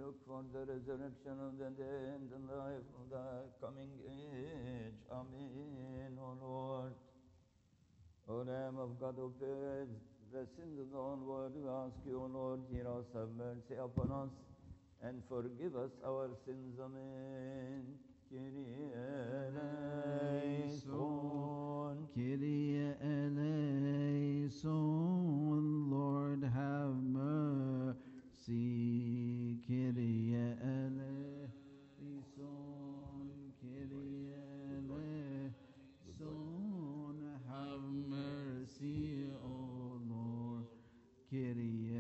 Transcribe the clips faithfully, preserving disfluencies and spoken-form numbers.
look for the resurrection of the dead and the life of the coming age. Amen, O Lord. O Lamb of God, who bears the sins of the whole world, we ask you, O Lord, hear us, have mercy upon us, and forgive us our sins. Amen. Kyrie eleison. Kyrie eleison, Lord have mercy. Kyrie eleison, Kyrie eleison, have mercy, O Lord. Kyrie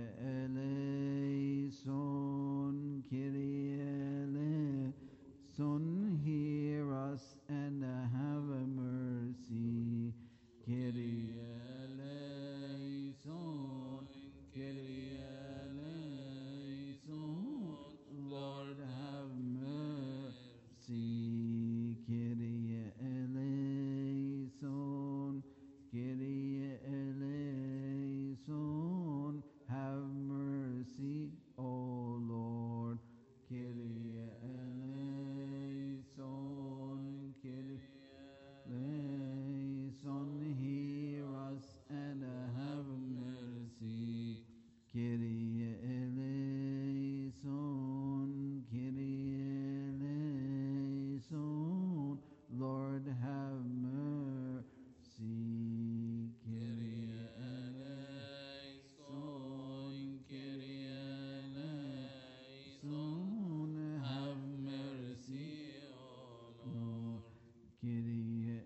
eleison, Kyrie eleison, hear us and have mercy. Kyrie eleison, Kyrie eleison, Lord have mercy. Kyrie eleison, Kyrie eleison, have mercy, O Lord. Kyrie eleison, Kyrie eleison, hear us and have mercy. Kyrie eleison, Kyrie eleison, Lord have mercy. Kyrie eleison, Kyrie eleison, have mercy, O Lord. Kyrie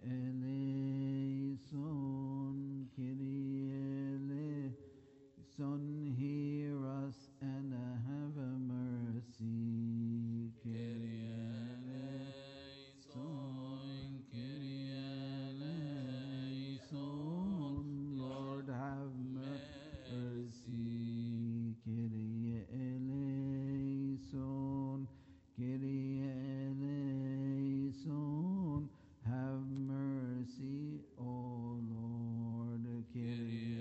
eleison, Kyrie eleison, hear us and have mercy. Kyrie eleison, Kyrie eleison, Lord have mercy. Kyrie eleison, Kyrie eleison, have mercy, O Lord. Kyrie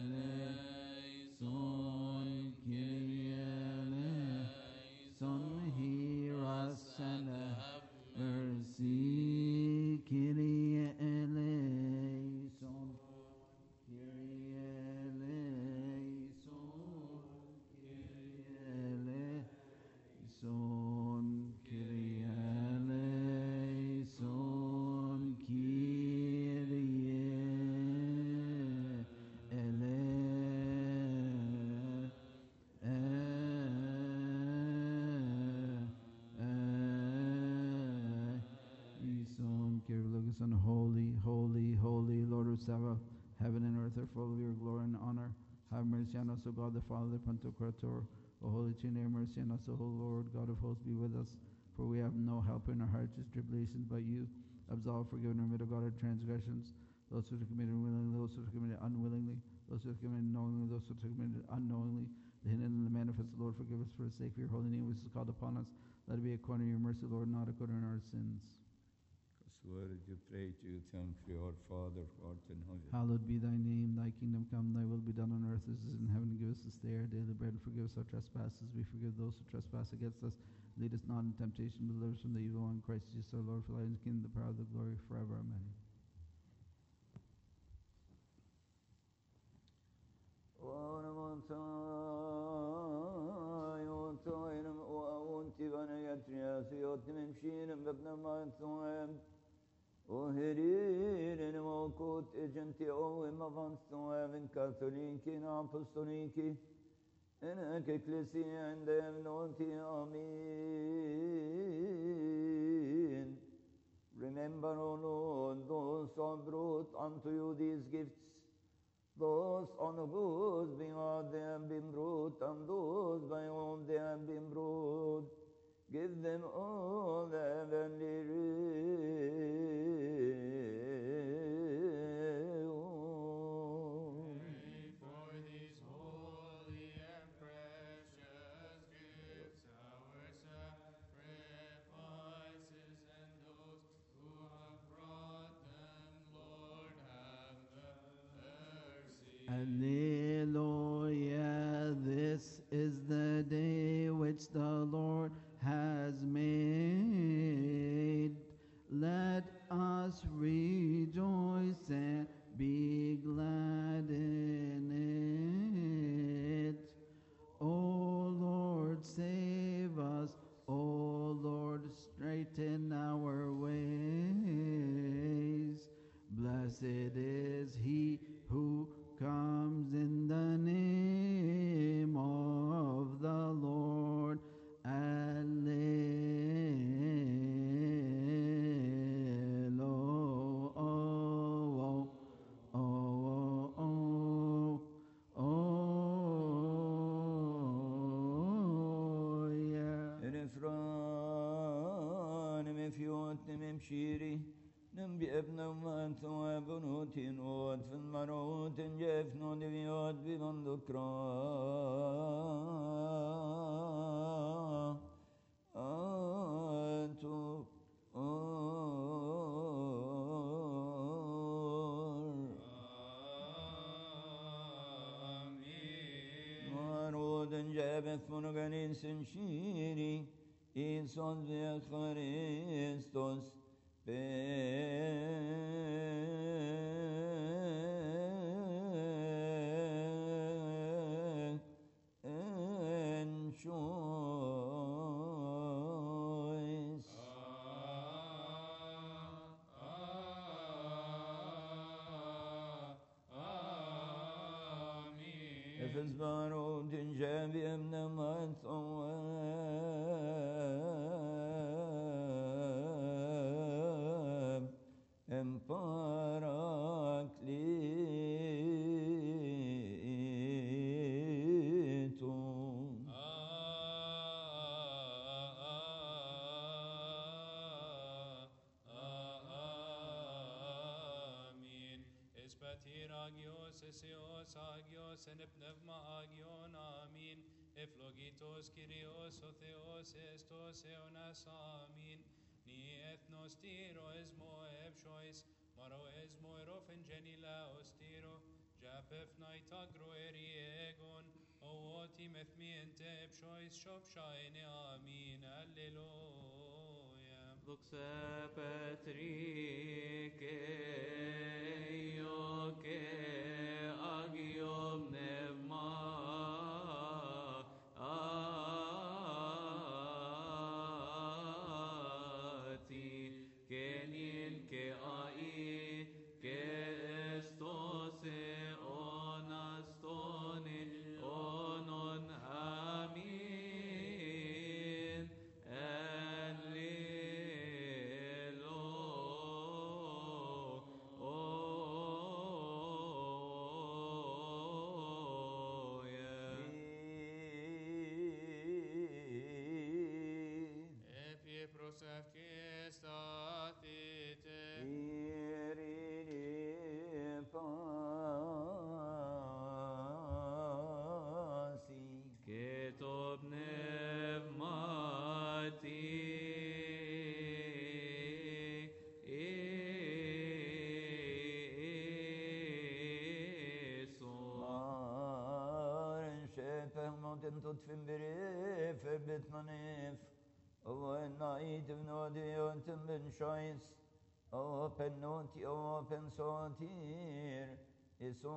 eleison, Kyrie eleison, hear us and have mercy. Kyrie eleison, Kyrie eleison, Kyrie eleison, Kyrie eleison, Kyrie eleison. Kyrie eleison, holy, holy, holy, Lord of Sabaoth, heaven and earth are full of your glory and honor. Have mercy on us, O God, the Father, the Pantocrator. O Holy Trinity, have mercy on us, O Holy Lord, God of hosts, be with us. For we have no help in our hardships, tribulations, but you. Absolve, forgive, and remit, O God, our transgressions. Those who have committed willingly, those who have committed unwillingly, those who have committed knowingly, those who have committed unknowingly, the hidden and the manifest. Lord, forgive us for the sake of your holy name, which is called upon us. Let it be according to your mercy, Lord, not according to our sins. Word you pray to you, thank you, our Father, who art in heaven. Hallowed be thy name, thy kingdom come, thy will be done on earth as it is in heaven. Give us this day our daily bread, and forgive us our trespasses. We forgive those who trespass against us. Lead us not in temptation, but deliver us from the evil one. Christ Jesus our Lord, for thine is the kingdom, the power, the glory, forever. Amen. O herire ne mokot egenti o em avanzo en katoliki na apostoliki en ecclesia and them nonti amen. Remember, O Lord, those who have brought unto you these gifts, those on whose behalf they have been brought, and those by whom they have been brought. Give them all the heavenly reward. Pray for these holy and precious gifts, our sacrifices, and those who have brought them. Lord, have mercy. Alleluia, this is the day which the Lord has made. Let us rejoice and be glad in it. O Lord, save us. O Lord, straighten our ways. Blessed is he who comes in the name of the Lord. شيري نم بابن ومن ثواب نوت نوت في المروت جف نود بيوت بمن ذكرى أنتو مرود جابت منغنين سنشيري إنسان بيا خريستوس فزبارو تنجابي أمنا ما ثواب امباراكليتون آمين. اسبتير agios esios agios en pneuma agion amin. Eflogitos Kyrios o Theos estos eonas amin. Ni ethnos tiro esmo epshois, maro esmo erofen genila ostiro, japef naitagro eriegon, o oti methmiente epshois shopshaine amin. Alleluia. Luxe Petrike ioke agiom nevma ati kenin ke ai ke estose onastonin onon amin. تدفن بريف بتنانيف او نايت بنودي وانتم بن شايس او بنوتي او بن صوتير يسوع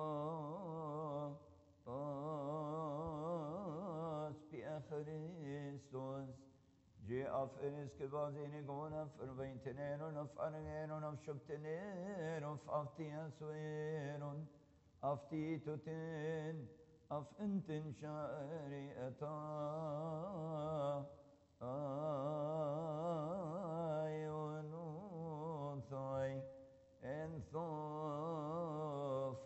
اس بأخريستوس جي أفرس كبازيني قونا فربينتنين ونفرغين ونفشبتنين وفأفتي أسوير أفتي تتين أف أنت شاري أتا آي ونوثاي انثوف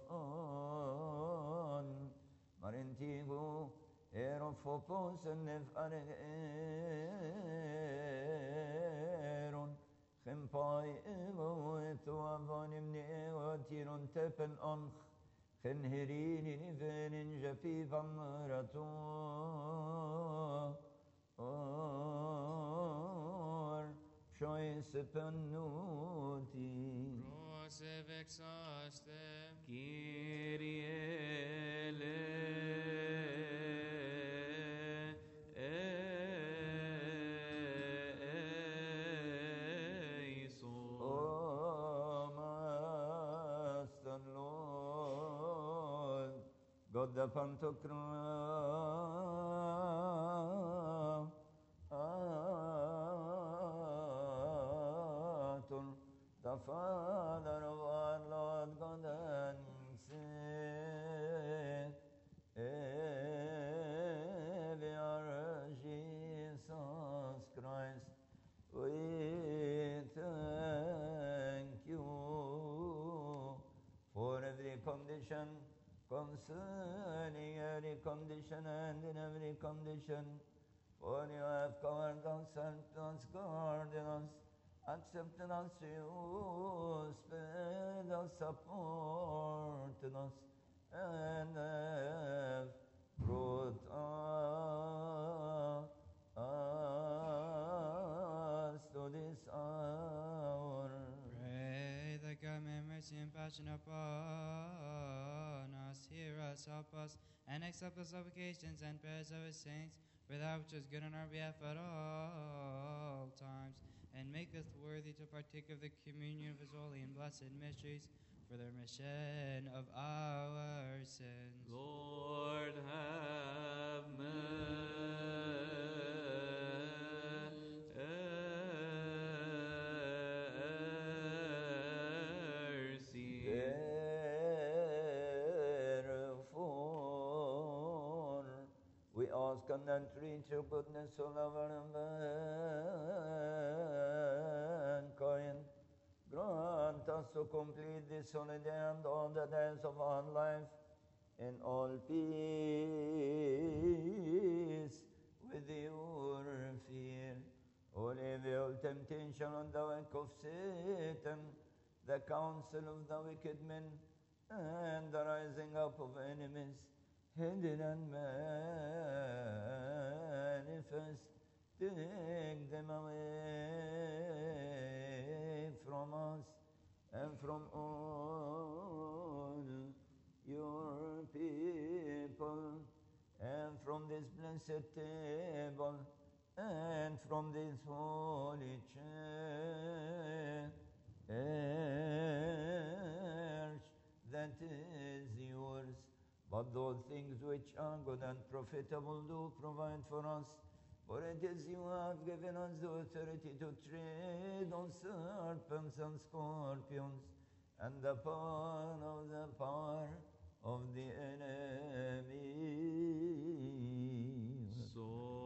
آن مرنتيغو إيروفوبوس النف أرغيرون خمباي إغو إتوافان مني وتيرون تبن أنخ خنهريني نفن جفيفا مرتو اور شويس بنوتي Rose vexaste. Kyrie God the Pantocrator, the Father of our Lord God and Savior Jesus Christ, we thank you for every condition, concerning every condition and in every condition. For you have covered us, helped us, guarded us, accepted us, you spared us, supported us, and have brought us to this hour. Pray that God may have mercy and passion upon us, hear us, help us, and accept the supplications and prayers of his saints, for that which is good on our behalf at all times, and make us worthy to partake of the communion of his holy and blessed mysteries, for the remission of our sins. Lord, have mercy. Therefore, we ask and entreat your goodness, O lover of mankind. Grant us to complete this holy day and all the days of our life in all peace with your fear. Holy the old temptation and the work of Satan, the counsel of the wicked men, and the rising up of enemies, hidden and manifest, take them away from us and from all your people, and from this blessed table, and from this holy church that is yours. But those things which are good and profitable do provide for us. For it is you have given us the authority to tread on serpents and scorpions, and the power of the power of the enemy. So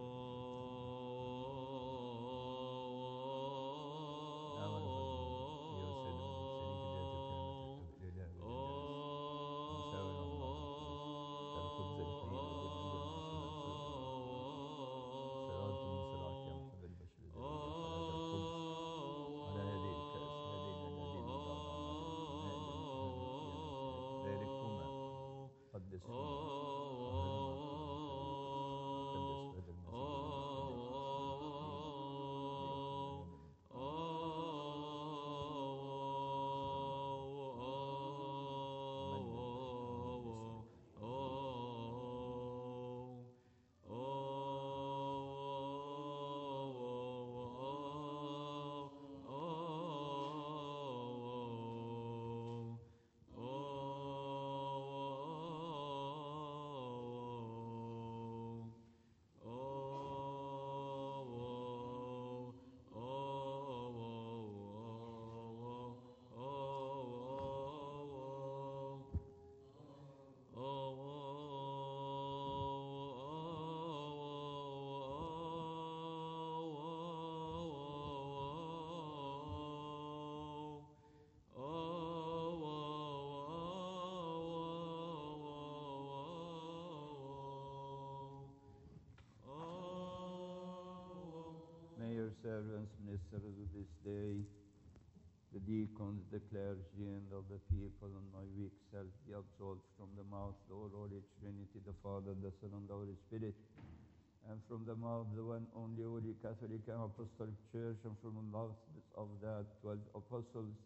May your servants, ministers of this day, the deacons, the clergy, and of the people, and my weak self be absolved from the mouth of the Holy Trinity, the Father, the Son, and the Holy Spirit, and from the mouth of the one only Holy Catholic and Apostolic Church, and from the mouth of the twelve apostles,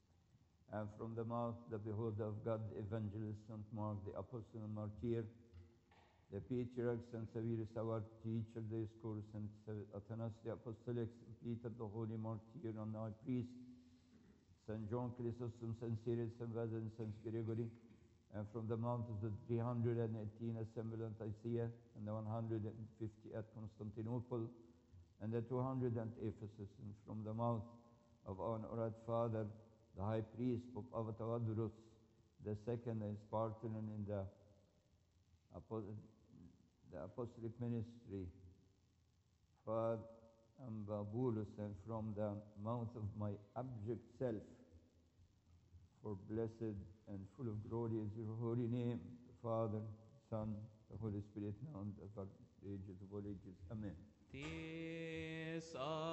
and from the mouth of the beholder of God, the evangelist, Saint Mark, the apostle and martyr, the patriarch, Saint Severus, our teacher, the discourse, Saint Athanas, the apostolic, Saint Peter, the holy martyr and high priest, Saint John Chrysostom, Saint Cyril, Saint Basil, Saint Gregory, and from the mouth of the three hundred eighteen assembled at Nicaea, and the one hundred fifty at Constantinople, and the two hundred at Ephesus, and from the mouth of our honored father, the high priest, Pope Avatawadros, the second is partner in the, apo- the apostolic ministry, Father Ambabulus, and from the mouth of my abject self, for blessed and full of glory is your holy name, the Father, Son, the Holy Spirit, now and ever, the ages of all ages. Amen. Tis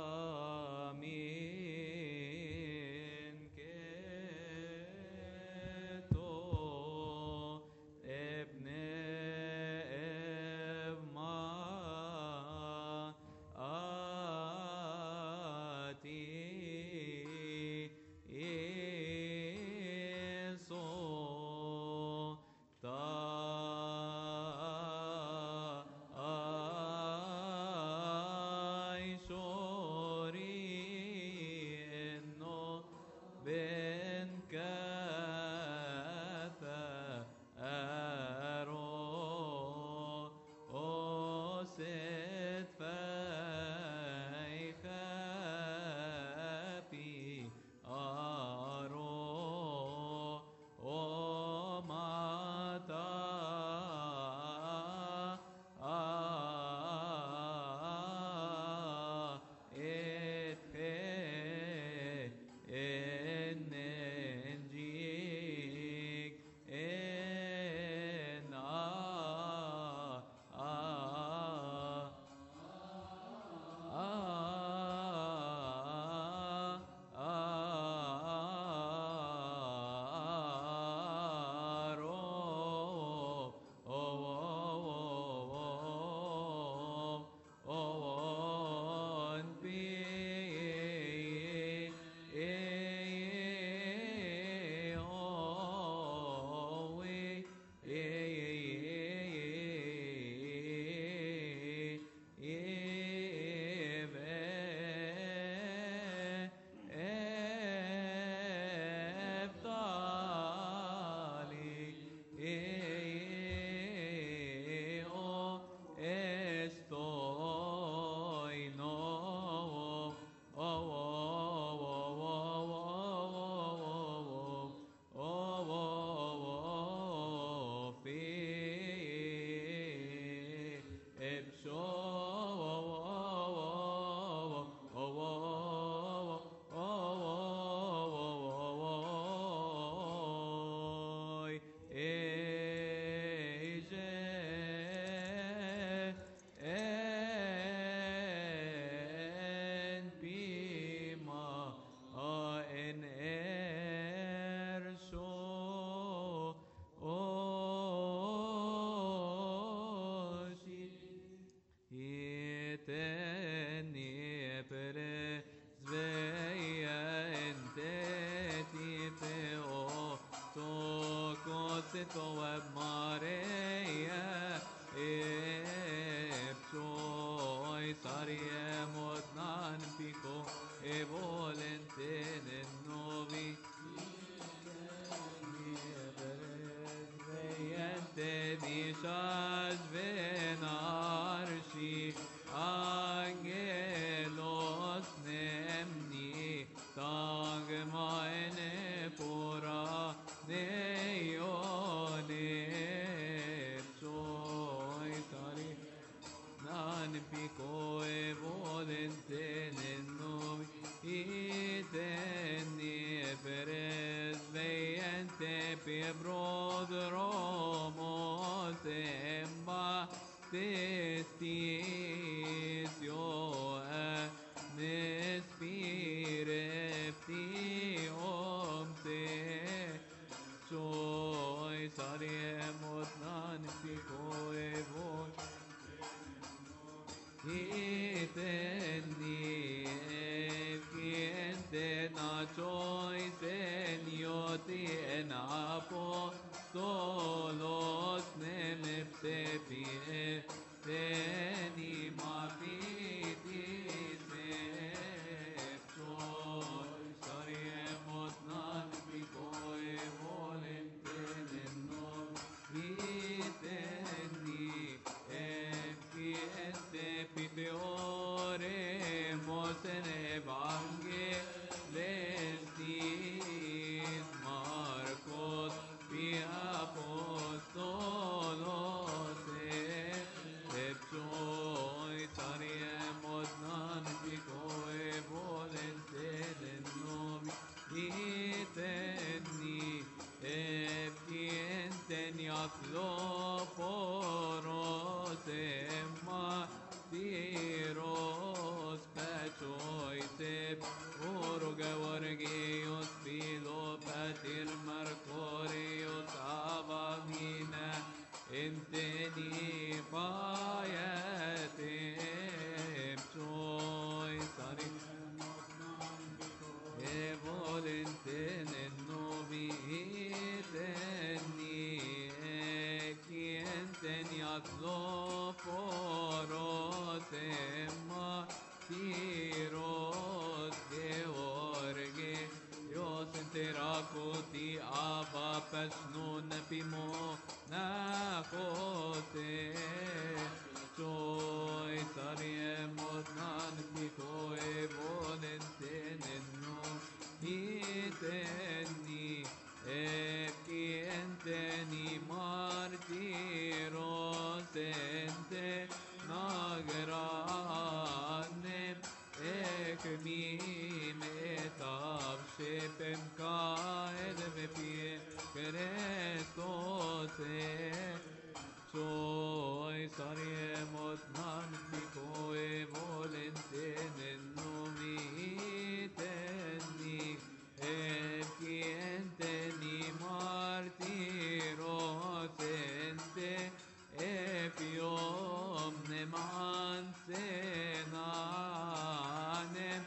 amin keto ebne evma ati eso ta Sorry, I'm not Matloforos Emma Tiros George Dios enterakuti Abba Pesnun Pimo Nakote Joy Sariemot Nanpikoe Volentenenno Iteni Ekienteni Martiros Ente Nagranem Ekmim Etav Shepem Kaed Vepie Kerestos Soy Sariemot Nanpikoe Volentenenno Miteni Ekienteni Martiros Ente Epiom Neman Senanem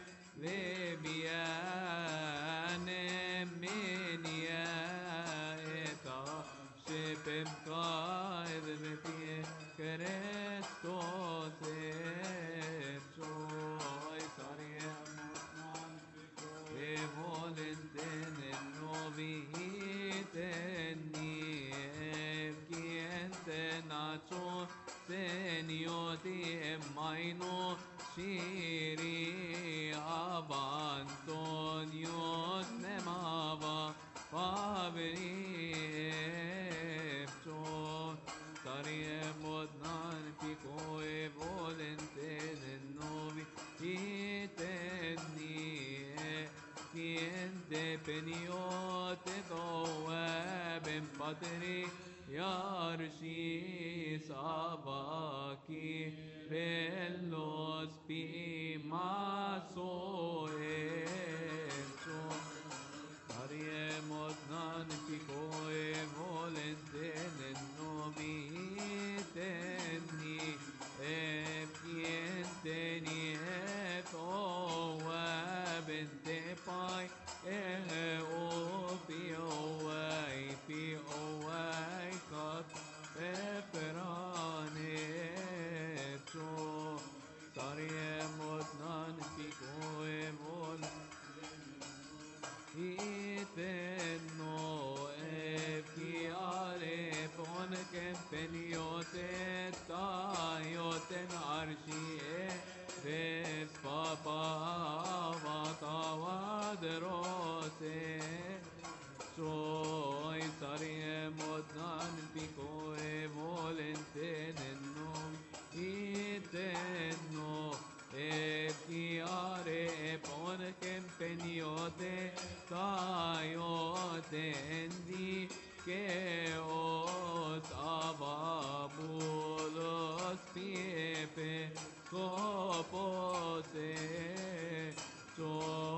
Lebianem Minia Eta Shepem Kaed Vepie Kerestos Epsoi Sariemot Nanpikoe Volentenenno Viteni Evkiente Nacho Senioti Emaino Shiri Avantonios Nemava Paveri Epso Sariemot Nanpikoe Volentenenno Viteni Kiente peniote goebem pateri Yarshi Sabaki Velos Pimaso Encho Ariemot Nanpikoe Volentenenno Viteni Epienteni Etoebente Pai Eopi Oai Pi Oai Kat Eperane Cho Sariemot Nanpikoe Volentenenno Epiare Ponken Peniote Tayoten Arshie Ves Papa Vatavadrose Soy Sariemot Nanpikoe Volentenenno Itenno Epiare Ponken Peniote Tayote Endi Keos Avabulos Piepe Kopose So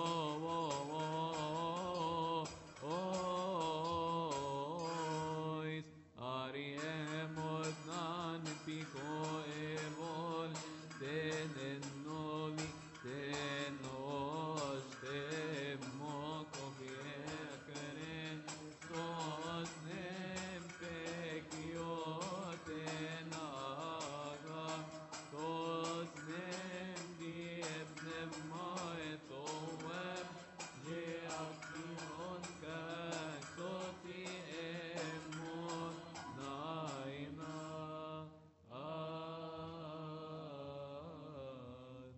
Ois Ariemot Nanpikoe Volentenenno Vitenos Temo Koviekere Sos Nempekiote Naga Sos Nemdiebnem Maetoem Jeakion Kasoti Emon Naina Ad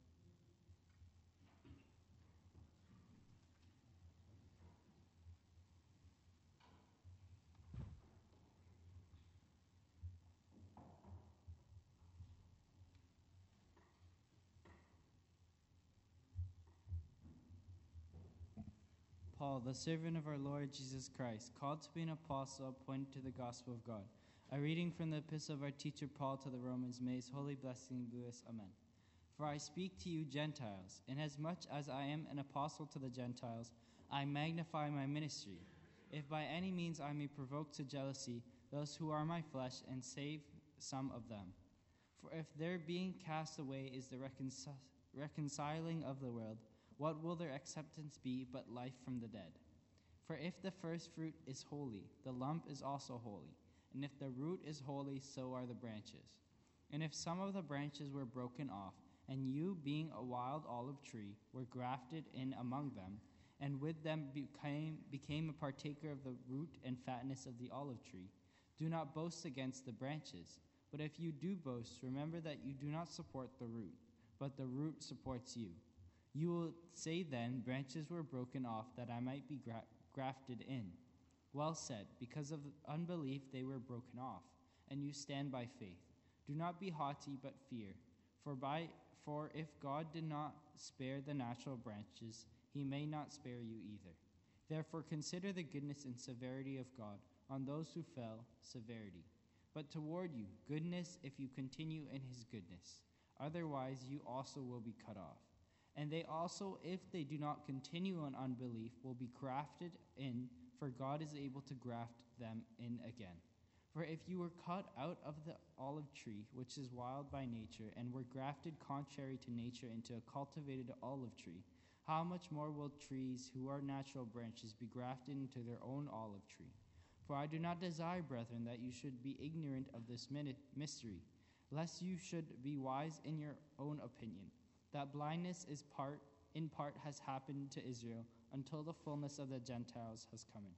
Paul, the servant of our Lord Jesus Christ, called to be an apostle, appointed to the gospel of God. A reading from the epistle of our teacher Paul to the Romans. May his holy blessing be with us. Amen. For I speak to you Gentiles, inasmuch as I am an apostle to the Gentiles, I magnify my ministry, if by any means I may provoke to jealousy those who are my flesh and save some of them. For if their being cast away is the reconcil- reconciling of the world, what will their acceptance be but life from the dead? For if the first fruit is holy, the lump is also holy. And if the root is holy, so are the branches. And if some of the branches were broken off, and you, being a wild olive tree, were grafted in among them, and with them became, became a partaker of the root and fatness of the olive tree, do not boast against the branches. But if you do boast, remember that you do not support the root, but the root supports you. You will say then, branches were broken off that I might be gra- grafted in. Well said, because of unbelief they were broken off, and you stand by faith. Do not be haughty, but fear. For by for if God did not spare the natural branches, he may not spare you either. Therefore consider the goodness and severity of God on those who fell, severity. But toward you, goodness if you continue in his goodness. Otherwise you also will be cut off. And they also, if they do not continue in unbelief, will be grafted in, for God is able to graft them in again. For if you were cut out of the olive tree, which is wild by nature, and were grafted contrary to nature into a cultivated olive tree, how much more will trees who are natural branches be grafted into their own olive tree? For I do not desire, brethren, that you should be ignorant of this mystery, lest you should be wise in your own opinion, that blindness is part in part has happened to Israel until the fullness of the Gentiles has come in.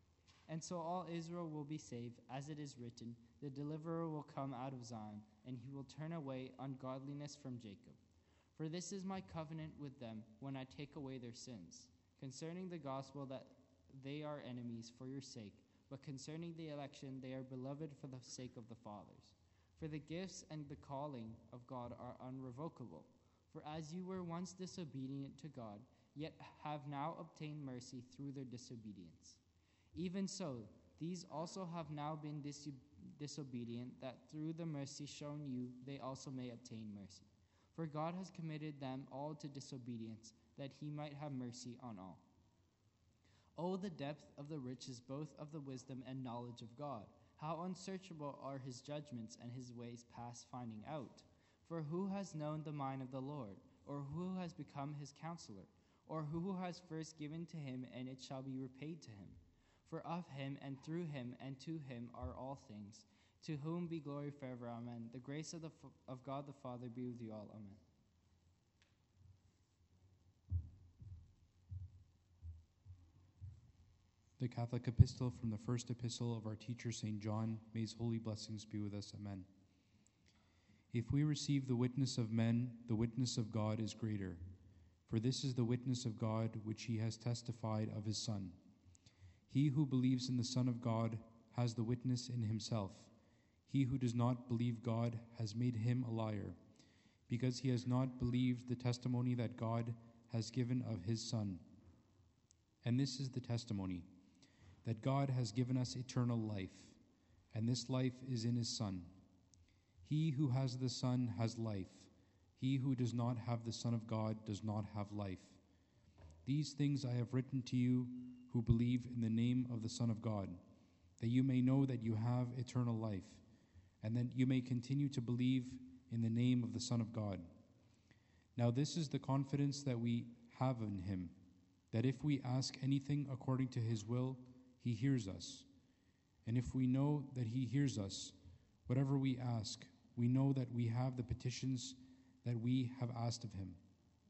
And so all Israel will be saved, as it is written, the deliverer will come out of Zion, and he will turn away ungodliness from Jacob. For this is my covenant with them when I take away their sins. Concerning the gospel, that they are enemies for your sake, but concerning the election, they are beloved for the sake of the fathers. For the gifts and the calling of God are unrevocable. For as you were once disobedient to God, yet have now obtained mercy through their disobedience. Even so, these also have now been dis- disobedient, that through the mercy shown you, they also may obtain mercy. For God has committed them all to disobedience, that he might have mercy on all. Oh, the depth of the riches both of the wisdom and knowledge of God! How unsearchable are his judgments and his ways past finding out! For who has known the mind of the Lord, or who has become his counselor, or who has first given to him, and it shall be repaid to him? For of him, and through him, and to him are all things, to whom be glory forever. Amen. The grace of, the, of God the Father be with you all. Amen. The Catholic Epistle from the first epistle of our teacher Saint John, may his holy blessings be with us. Amen. If we receive the witness of men, the witness of God is greater. For this is the witness of God which he has testified of his Son. He who believes in the Son of God has the witness in himself. He who does not believe God has made him a liar, because he has not believed the testimony that God has given of his Son. And this is the testimony, that God has given us eternal life, and this life is in his Son. He who has the Son has life. He who does not have the Son of God does not have life. These things I have written to you who believe in the name of the Son of God, that you may know that you have eternal life, and that you may continue to believe in the name of the Son of God. Now this is the confidence that we have in him, that if we ask anything according to his will, he hears us. And if we know that he hears us, whatever we ask, we know that we have the petitions that we have asked of him.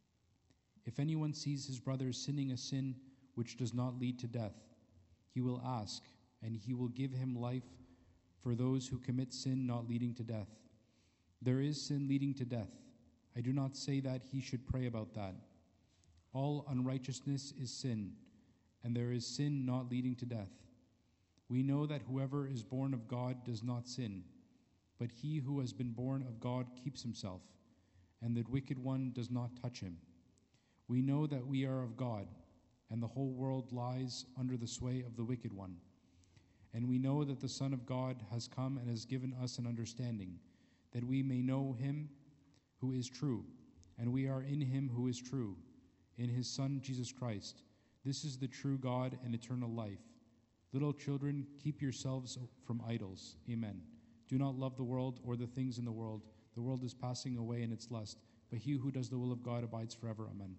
If anyone sees his brother sinning a sin which does not lead to death, he will ask, and he will give him life for those who commit sin not leading to death. There is sin leading to death. I do not say that he should pray about that. All unrighteousness is sin, and there is sin not leading to death. We know that whoever is born of God does not sin, but he who has been born of God keeps himself, and the wicked one does not touch him. We know that we are of God, and the whole world lies under the sway of the wicked one. And we know that the Son of God has come and has given us an understanding, that we may know him who is true, and we are in him who is true, in his Son Jesus Christ. This is the true God and eternal life. Little children, keep yourselves from idols. Amen. Do not love the world or the things in the world. The world is passing away in its lust, but he who does the will of God abides forever. Amen.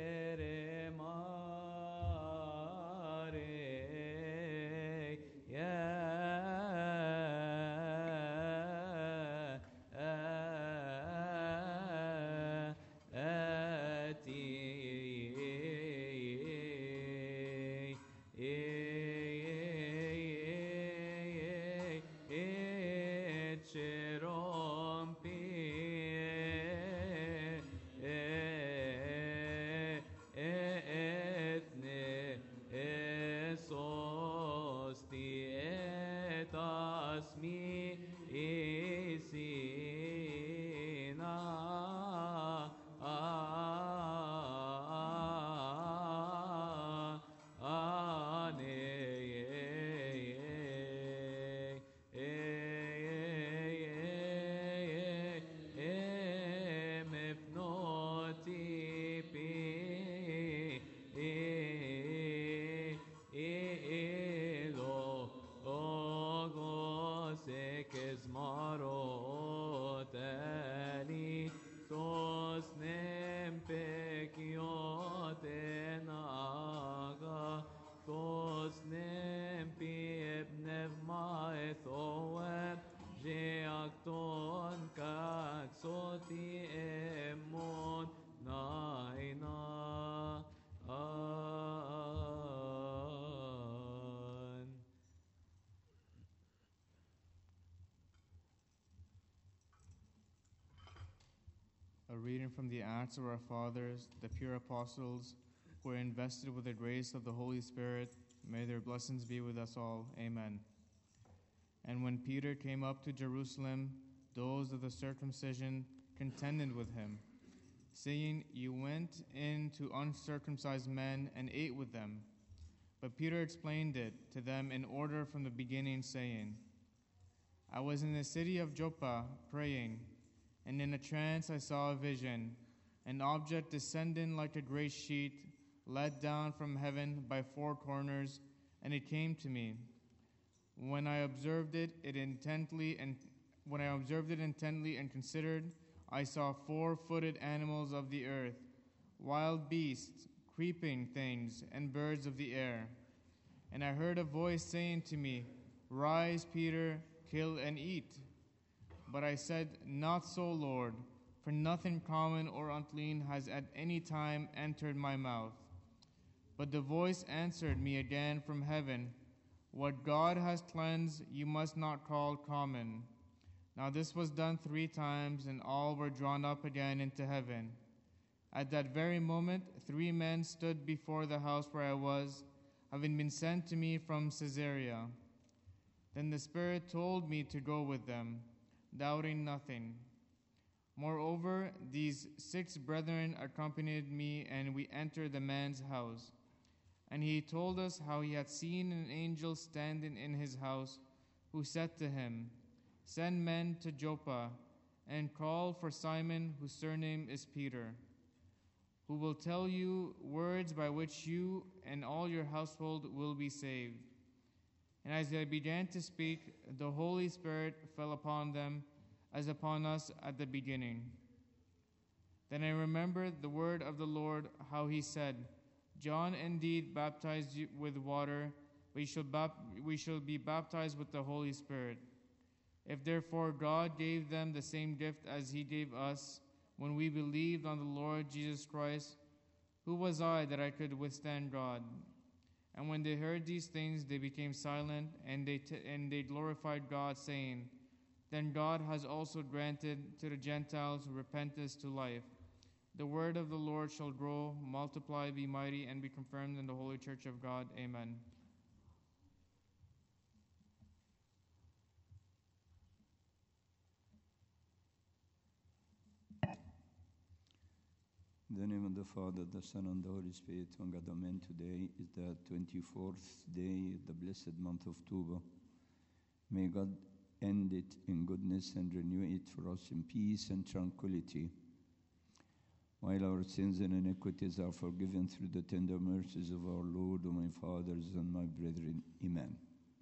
Yeah. A reading from the Acts of our Fathers, the pure apostles, who were invested with the grace of the Holy Spirit. May their blessings be with us all. Amen. And when Peter came up to Jerusalem, those of the circumcision contended with him, saying, "You went in to uncircumcised men and ate with them." But Peter explained it to them in order from the beginning, saying, "I was in the city of Joppa praying, and in a trance I saw a vision, an object descending like a great sheet, let down from heaven by four corners, and it came to me. When I observed it, it intently and when I observed it intently and considered, I saw four-footed animals of the earth, wild beasts, creeping things, and birds of the air. And I heard a voice saying to me, 'Rise, Peter, kill and eat.' But I said, 'Not so, Lord, for nothing common or unclean has at any time entered my mouth.' But the voice answered me again from heaven, 'What God has cleansed, you must not call common.' Now this was done three times, and all were drawn up again into heaven. At that very moment, three men stood before the house where I was, having been sent to me from Caesarea. Then the Spirit told me to go with them, doubting nothing. Moreover, these six brethren accompanied me, and we entered the man's house. And he told us how he had seen an angel standing in his house, who said to him, 'Send men to Joppa, and call for Simon, whose surname is Peter, who will tell you words by which you and all your household will be saved.' And as they began to speak, the Holy Spirit fell upon them, as upon us at the beginning. Then I remembered the word of the Lord, how he said, 'John indeed baptized you with water, but you shall bap- we shall be baptized with the Holy Spirit.' If therefore God gave them the same gift as he gave us when we believed on the Lord Jesus Christ, who was I that I could withstand God?" And when they heard these things, they became silent, and they t- and they glorified God, saying, "Then God has also granted to the Gentiles repentance to life. The word of the Lord shall grow, multiply, be mighty, and be confirmed in the holy church of God." Amen. In the name of the Father, the Son, and the Holy Spirit, one God, amen. Today is the twenty-fourth day of the blessed month of Tuba. May God end it in goodness and renew it for us in peace and tranquility, while our sins and iniquities are forgiven through the tender mercies of our Lord, O my fathers and my brethren. Amen.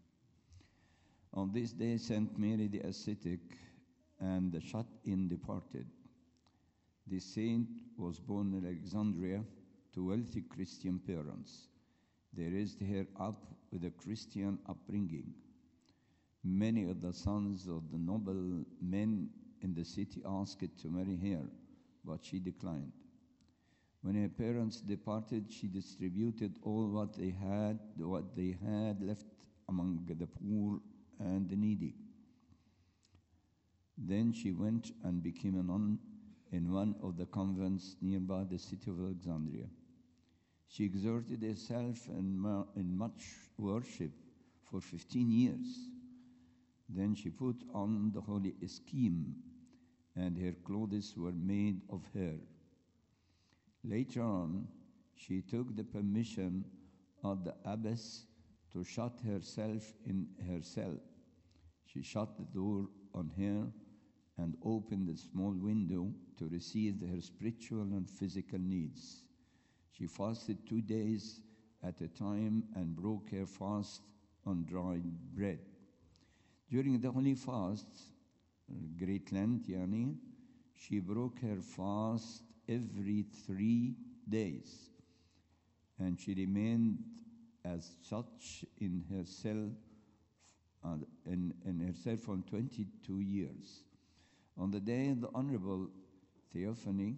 On this day, Saint Mary the ascetic and the shut-in departed. This saint was born in Alexandria to wealthy Christian parents. They raised her up with a Christian upbringing. Many of the sons of the noble men in the city asked to marry her, but she declined. When her parents departed, she distributed all what they had, what they had left among the poor and the needy. Then she went and became a nun in one of the convents nearby the city of Alexandria. She exerted herself in, ma- in much worship for fifteen years. Then she put on the holy scheme, and her clothes were made of her. Later on, she took the permission of the abbess to shut herself in her cell. She shut the door on her and opened a small window to receive her spiritual and physical needs. She fasted two days at a time and broke her fast on dried bread. During the holy fast, Great Lent, yani, she broke her fast every three days, and she remained as such in herself, uh, in, in herself for twenty-two years. On the day of the Honorable Theophany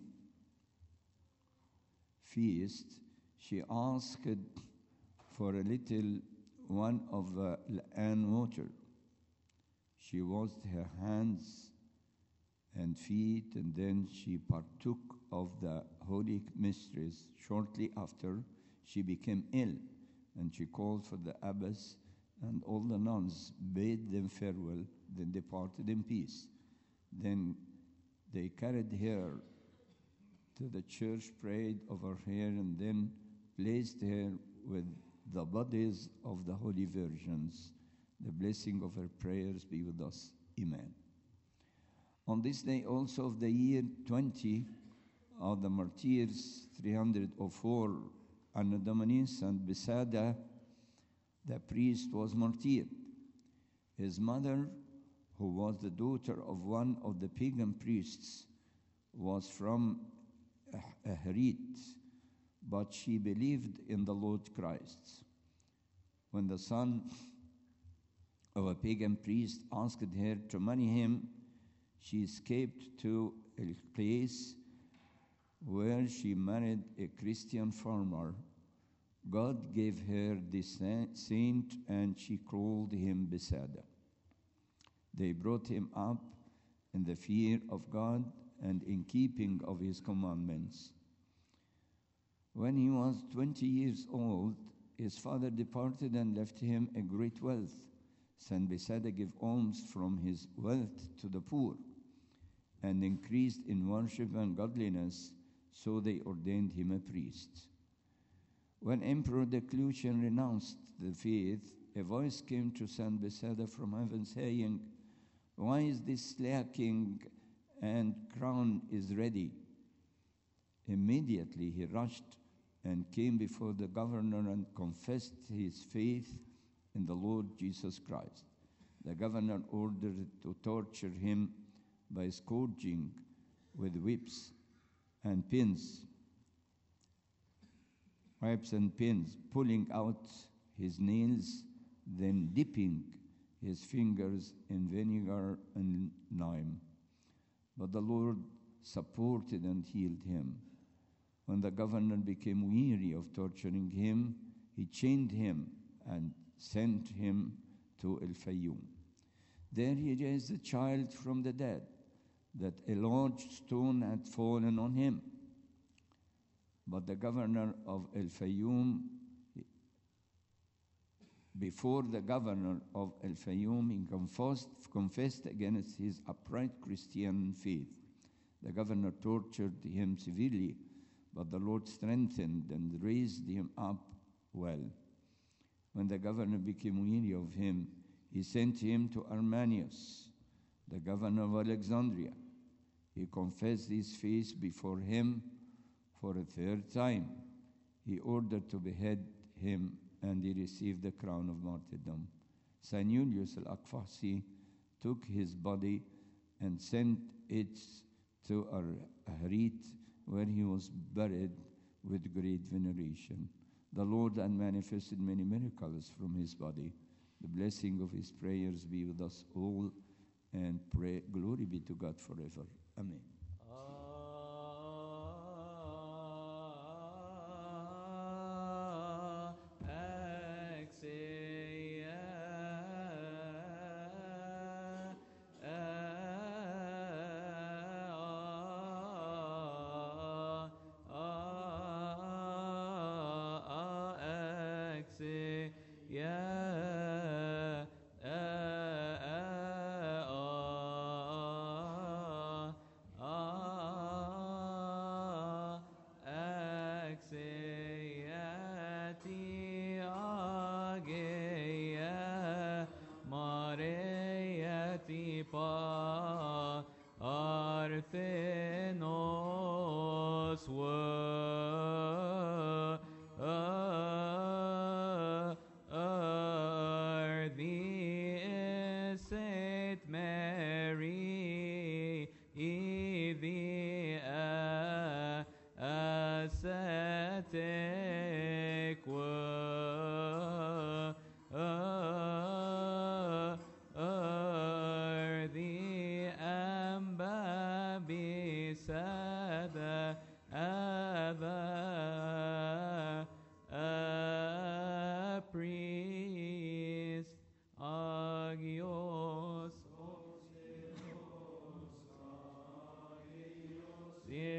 feast, she asked for a little one of uh, and water. She washed her hands and feet, and then she partook of the holy mysteries. Shortly after, she became ill, and she called for the abbess, and all the nuns bade them farewell, then departed in peace. Then they carried her to the church, prayed over her, and then placed her with the bodies of the holy virgins. The blessing of her prayers be with us. Amen. On this day also of the year twenty of the martyrs, three hundred four, Anno Domini, Saint Besada, the priest, was martyred. His mother, who was the daughter of one of the pagan priests, was from Ahrit, but she believed in the Lord Christ. When the son of a pagan priest asked her to marry him, she escaped to a place where she married a Christian farmer. God gave her this saint, and she called him Besada. They brought him up in the fear of God and in keeping of his commandments. When he was twenty years old, his father departed and left him a great wealth. Saint Besada gave alms from his wealth to the poor and increased in worship and godliness, so they ordained him a priest. When Emperor Diocletian renounced the faith, a voice came to Saint Besada from heaven saying, "Why is this lacking and crown is ready?" Immediately he rushed and came before the governor and confessed his faith in the Lord Jesus Christ. The governor ordered to torture him by scourging with whips and pins, whips and pins, pulling out his nails, then dipping his fingers in vinegar and lime. But the Lord supported and healed him. When the governor became weary of torturing him, he chained him and sent him to El Fayoum. There he raised the child from the dead, that a large stone had fallen on him. But the governor of El Fayoum, before the governor of El Fayoum, he confessed, confessed against his upright Christian faith. The governor tortured him severely, but the Lord strengthened and raised him up well. When the governor became weary of him, he sent him to Arminius, the governor of Alexandria. He confessed his faith before him for a third time. He ordered to behead him, and he received the crown of martyrdom. Saint Julius al-Aqfasi took his body and sent it to Ahrit, where he was buried with great veneration. The Lord had manifested many miracles from his body. The blessing of his prayers be with us all, and pray, glory be to God forever. Amen.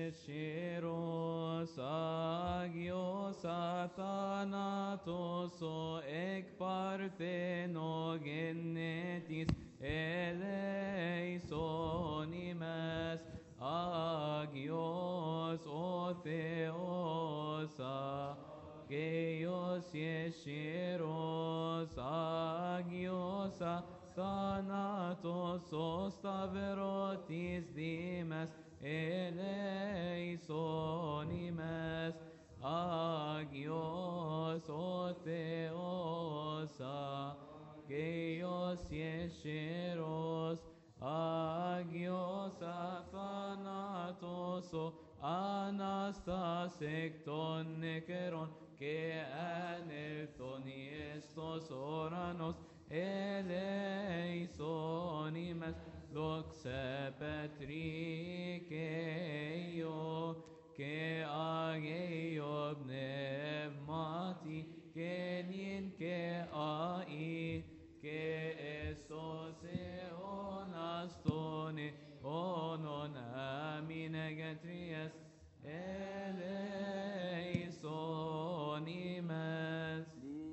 Esheros agios athanatos o ek partheno genetis eleisonimes agios o theosa Geos Yesheros agios athanatos o staverotis dimes eleisonimes agios o theosa Geos Yesheros agios athanatos o anastasek ton nekeron que anelthoni estos oranos eleisonimes loxe petrikeio que ageio pneumati que nien que ai que estos eonastone onon amine getries eleisonimes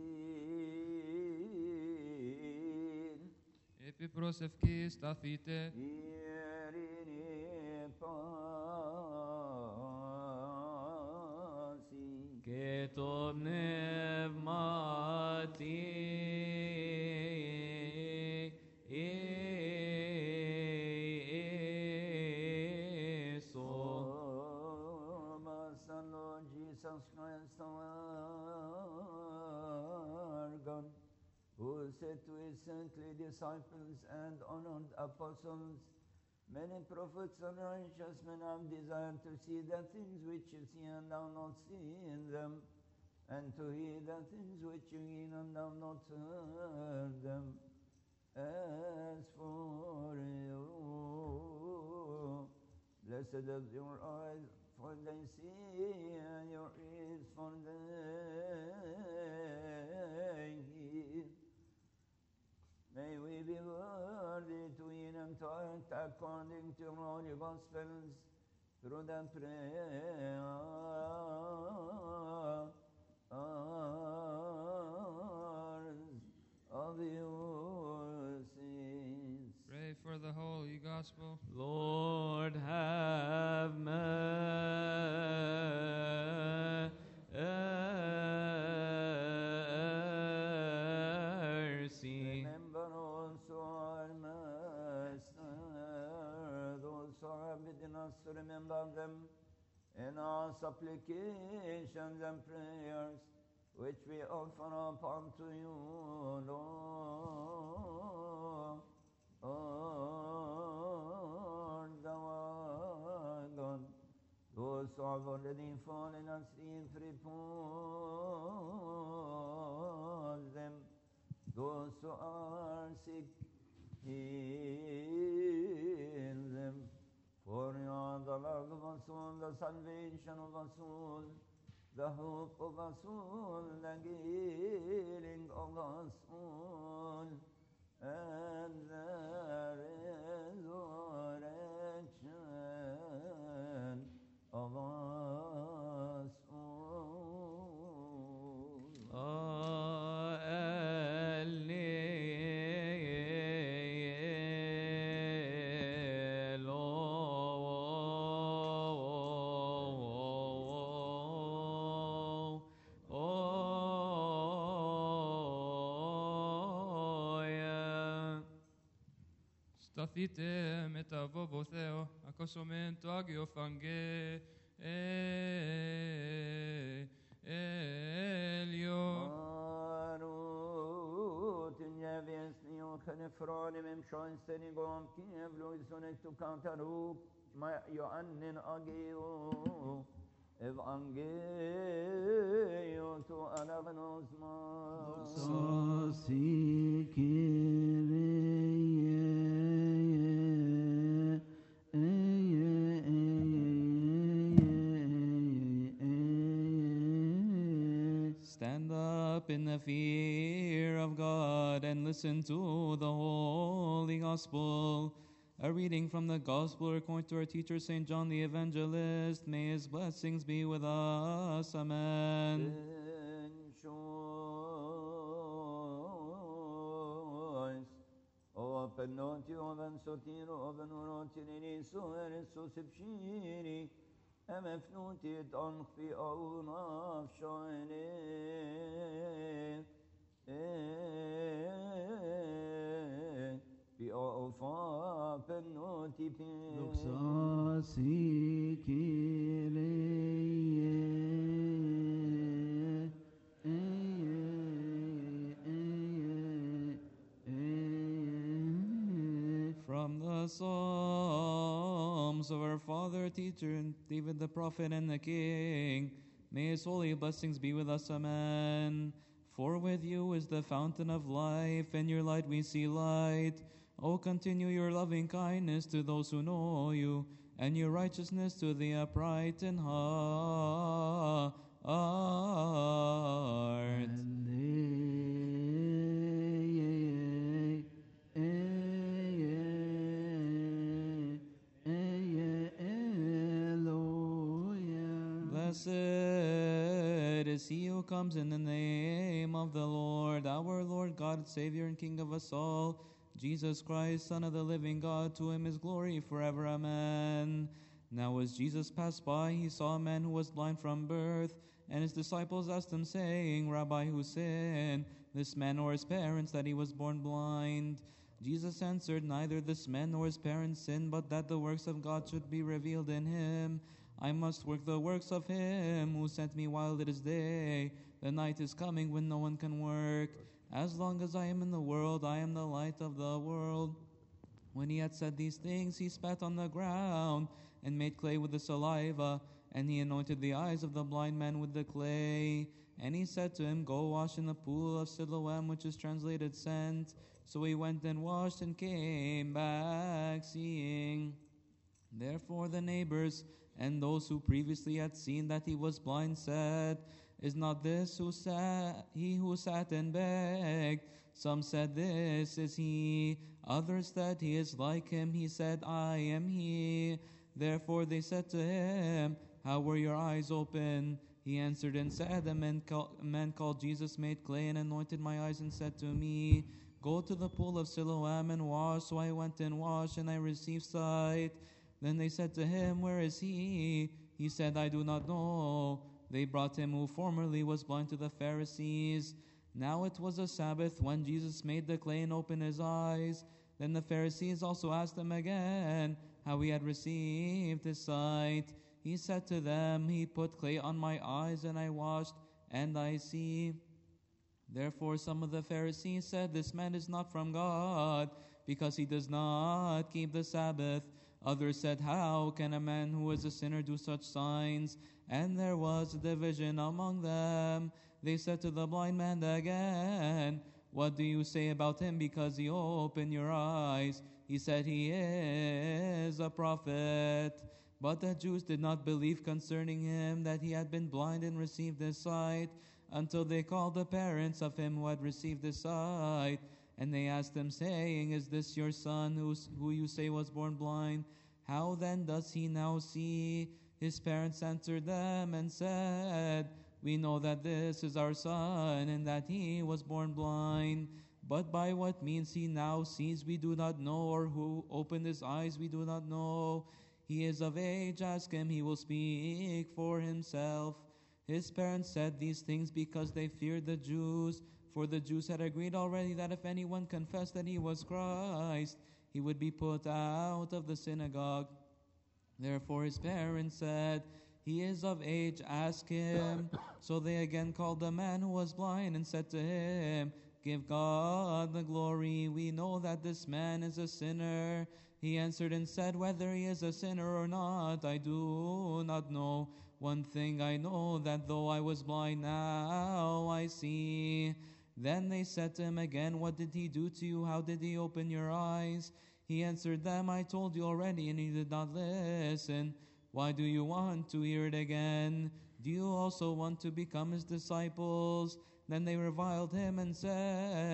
Επί προσευχή σταθείτε. Ierine pasi. και το πνεύματι Ιησού. Son Lord Jesus Christ, our God, who said to his saintly disciples and honored apostles, many prophets and righteous men have desired to see the things which you see and have not seen them, and to hear the things which you hear and have not heard them. As for you, blessed is your eyes, for they see, and your ears, for they hear. May we be worthy to hear and to act according to your holy gospels through the prayers of your saints. Pray for the Holy Gospel. Lord, have mercy. Remember also our Master, those who have bidden us to remember them in our supplications and prayers, which we offer up unto you, Lord, Lord our God. Those who have already fallen asleep, repose them. Those who are sick, heal them. For you are the love of us all, the salvation of us all, the hope of us all, the healing of us all, and the resurrection of us all. Σταθείτε μετά βόβο Θεό, ακούσομεν το Άγιο Φαγγέλιο. Arut njevjesni och henefrani mem sjönsteni gom kjevlo i sonek tu kantaruk ma Joannen ageo evangeo tu anagnos ma Stand up in the fear of God and listen to the Holy Gospel A reading from the Gospel according to our teacher, Saint John the Evangelist. May his blessings be with us. Amen. Rejoice. Open not you oven sotiro oven orotini so eriso sipshiri. Emefnutit anfi aunaf shine. Be all far penoti pin. Doxa si Kyrie. From the Psalms of our father, teacher, David the prophet and the king, may his holy blessings be with us. Amen. For with you is the fountain of life, and your light we see light. O continue your loving kindness to those who know you, and your righteousness to the upright in heart. Blessed is he who comes in the name of the Lord, our Lord God, Savior and King of us all, Jesus Christ, Son of the living God. To him is glory forever. Amen. Now as Jesus passed by, he saw a man who was blind from birth, and his disciples asked him, saying, Rabbi, who sinned, this man or his parents, that he was born blind? Jesus answered, neither this man nor his parents sinned, but that the works of God should be revealed in him. I must work the works of him who sent me while it is day. The night is coming when no one can work. As long as I am in the world, I am the light of the world. When he had said these things, he spat on the ground and made clay with the saliva, and he anointed the eyes of the blind man with the clay. And he said to him, go wash in the pool of Siloam, which is translated sent. So he went and washed and came back seeing. Therefore the neighbors and those who previously had seen that he was blind said, is not this who sat, he who sat and begged? Some said, this is he. Others that he is like him. He said, I am he. Therefore they said to him, how were your eyes open? He answered and said, a man, call, a man called Jesus made clay and anointed my eyes and said to me, go to the pool of Siloam and wash. So I went and washed, and I received sight. Then they said to him, where is he? He said, I do not know. They brought him who formerly was blind to the Pharisees. Now it was a Sabbath when Jesus made the clay and opened his eyes. Then the Pharisees also asked him again how he had received his sight. He said to them, he put clay on my eyes, and I washed, and I see. Therefore some of the Pharisees said, this man is not from God, because he does not keep the Sabbath. Others said, how can a man who is a sinner do such signs? And there was a division among them. They said to the blind man again, what do you say about him because he opened your eyes? He said, he is a prophet. But the Jews did not believe concerning him that he had been blind and received his sight, until they called the parents of him who had received his sight. And they asked him, saying, is this your son who, who you say was born blind? How then does he now see? His parents answered them and said, we know that this is our son, and that he was born blind. But by what means he now sees we do not know, or who opened his eyes we do not know. He is of age, ask him, he will speak for himself. His parents said these things because they feared the Jews, for the Jews had agreed already that if anyone confessed that he was Christ, he would be put out of the synagogue. Therefore his parents said, he is of age, ask him. So they again called the man who was blind and said to him, give God the glory. We know that this man is a sinner. He answered and said, whether he is a sinner or not, I do not know. One thing I know, that though I was blind, now I see. Then they said to him again, what did he do to you? How did he open your eyes? He answered them, I told you already, and you did not listen. Why do you want to hear it again? Do you also want to become his disciples? Then they reviled him and said,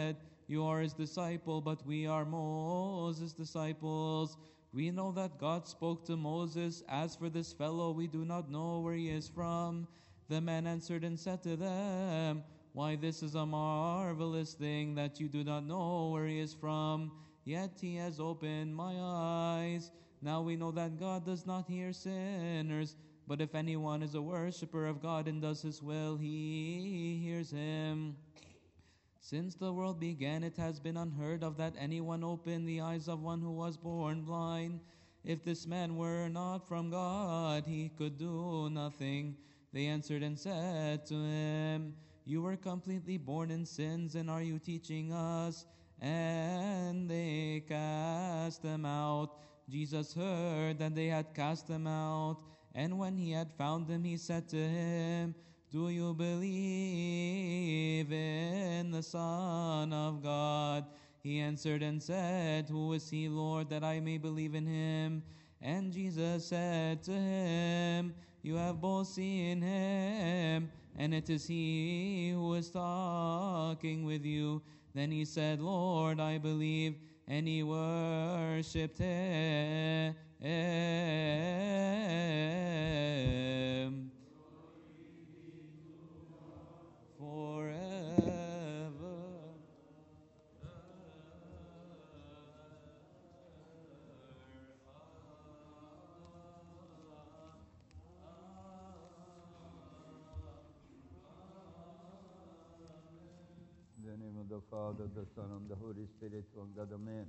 You are his disciple, but we are Moses' disciples. We know that God spoke to Moses. As for this fellow, we do not know where he is from. The man answered and said to them, Why, this is a marvelous thing that you do not know where he is from. Yet he has opened my eyes. Now we know that God does not hear sinners, but if anyone is a worshiper of God and does his will, he hears him. Since the world began, it has been unheard of that anyone opened the eyes of one who was born blind. If this man were not from God, he could do nothing. They answered and said to him, You were completely born in sins, and are you teaching us? And they cast them out. Jesus heard that they had cast them out, and when he had found them, he said to him, Do you believe in the Son of God? He answered and said, Who is he, Lord, that I may believe in him? And Jesus said to him, You have both seen him, and it is he who is talking with you. Then he said, Lord, I believe, and he worshipped him. Forever. In the name of the Father, the Son, and the Holy Spirit, one God, amen.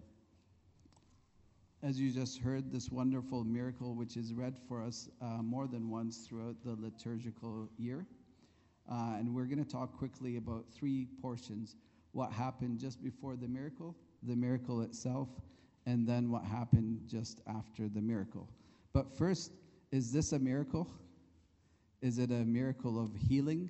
As you just heard, this wonderful miracle, which is read for us uh, more than once throughout the liturgical year. Uh, and we're going to talk quickly about three portions. What happened just before the miracle, the miracle itself, and then what happened just after the miracle. But first, is this a miracle? Is it a miracle of healing?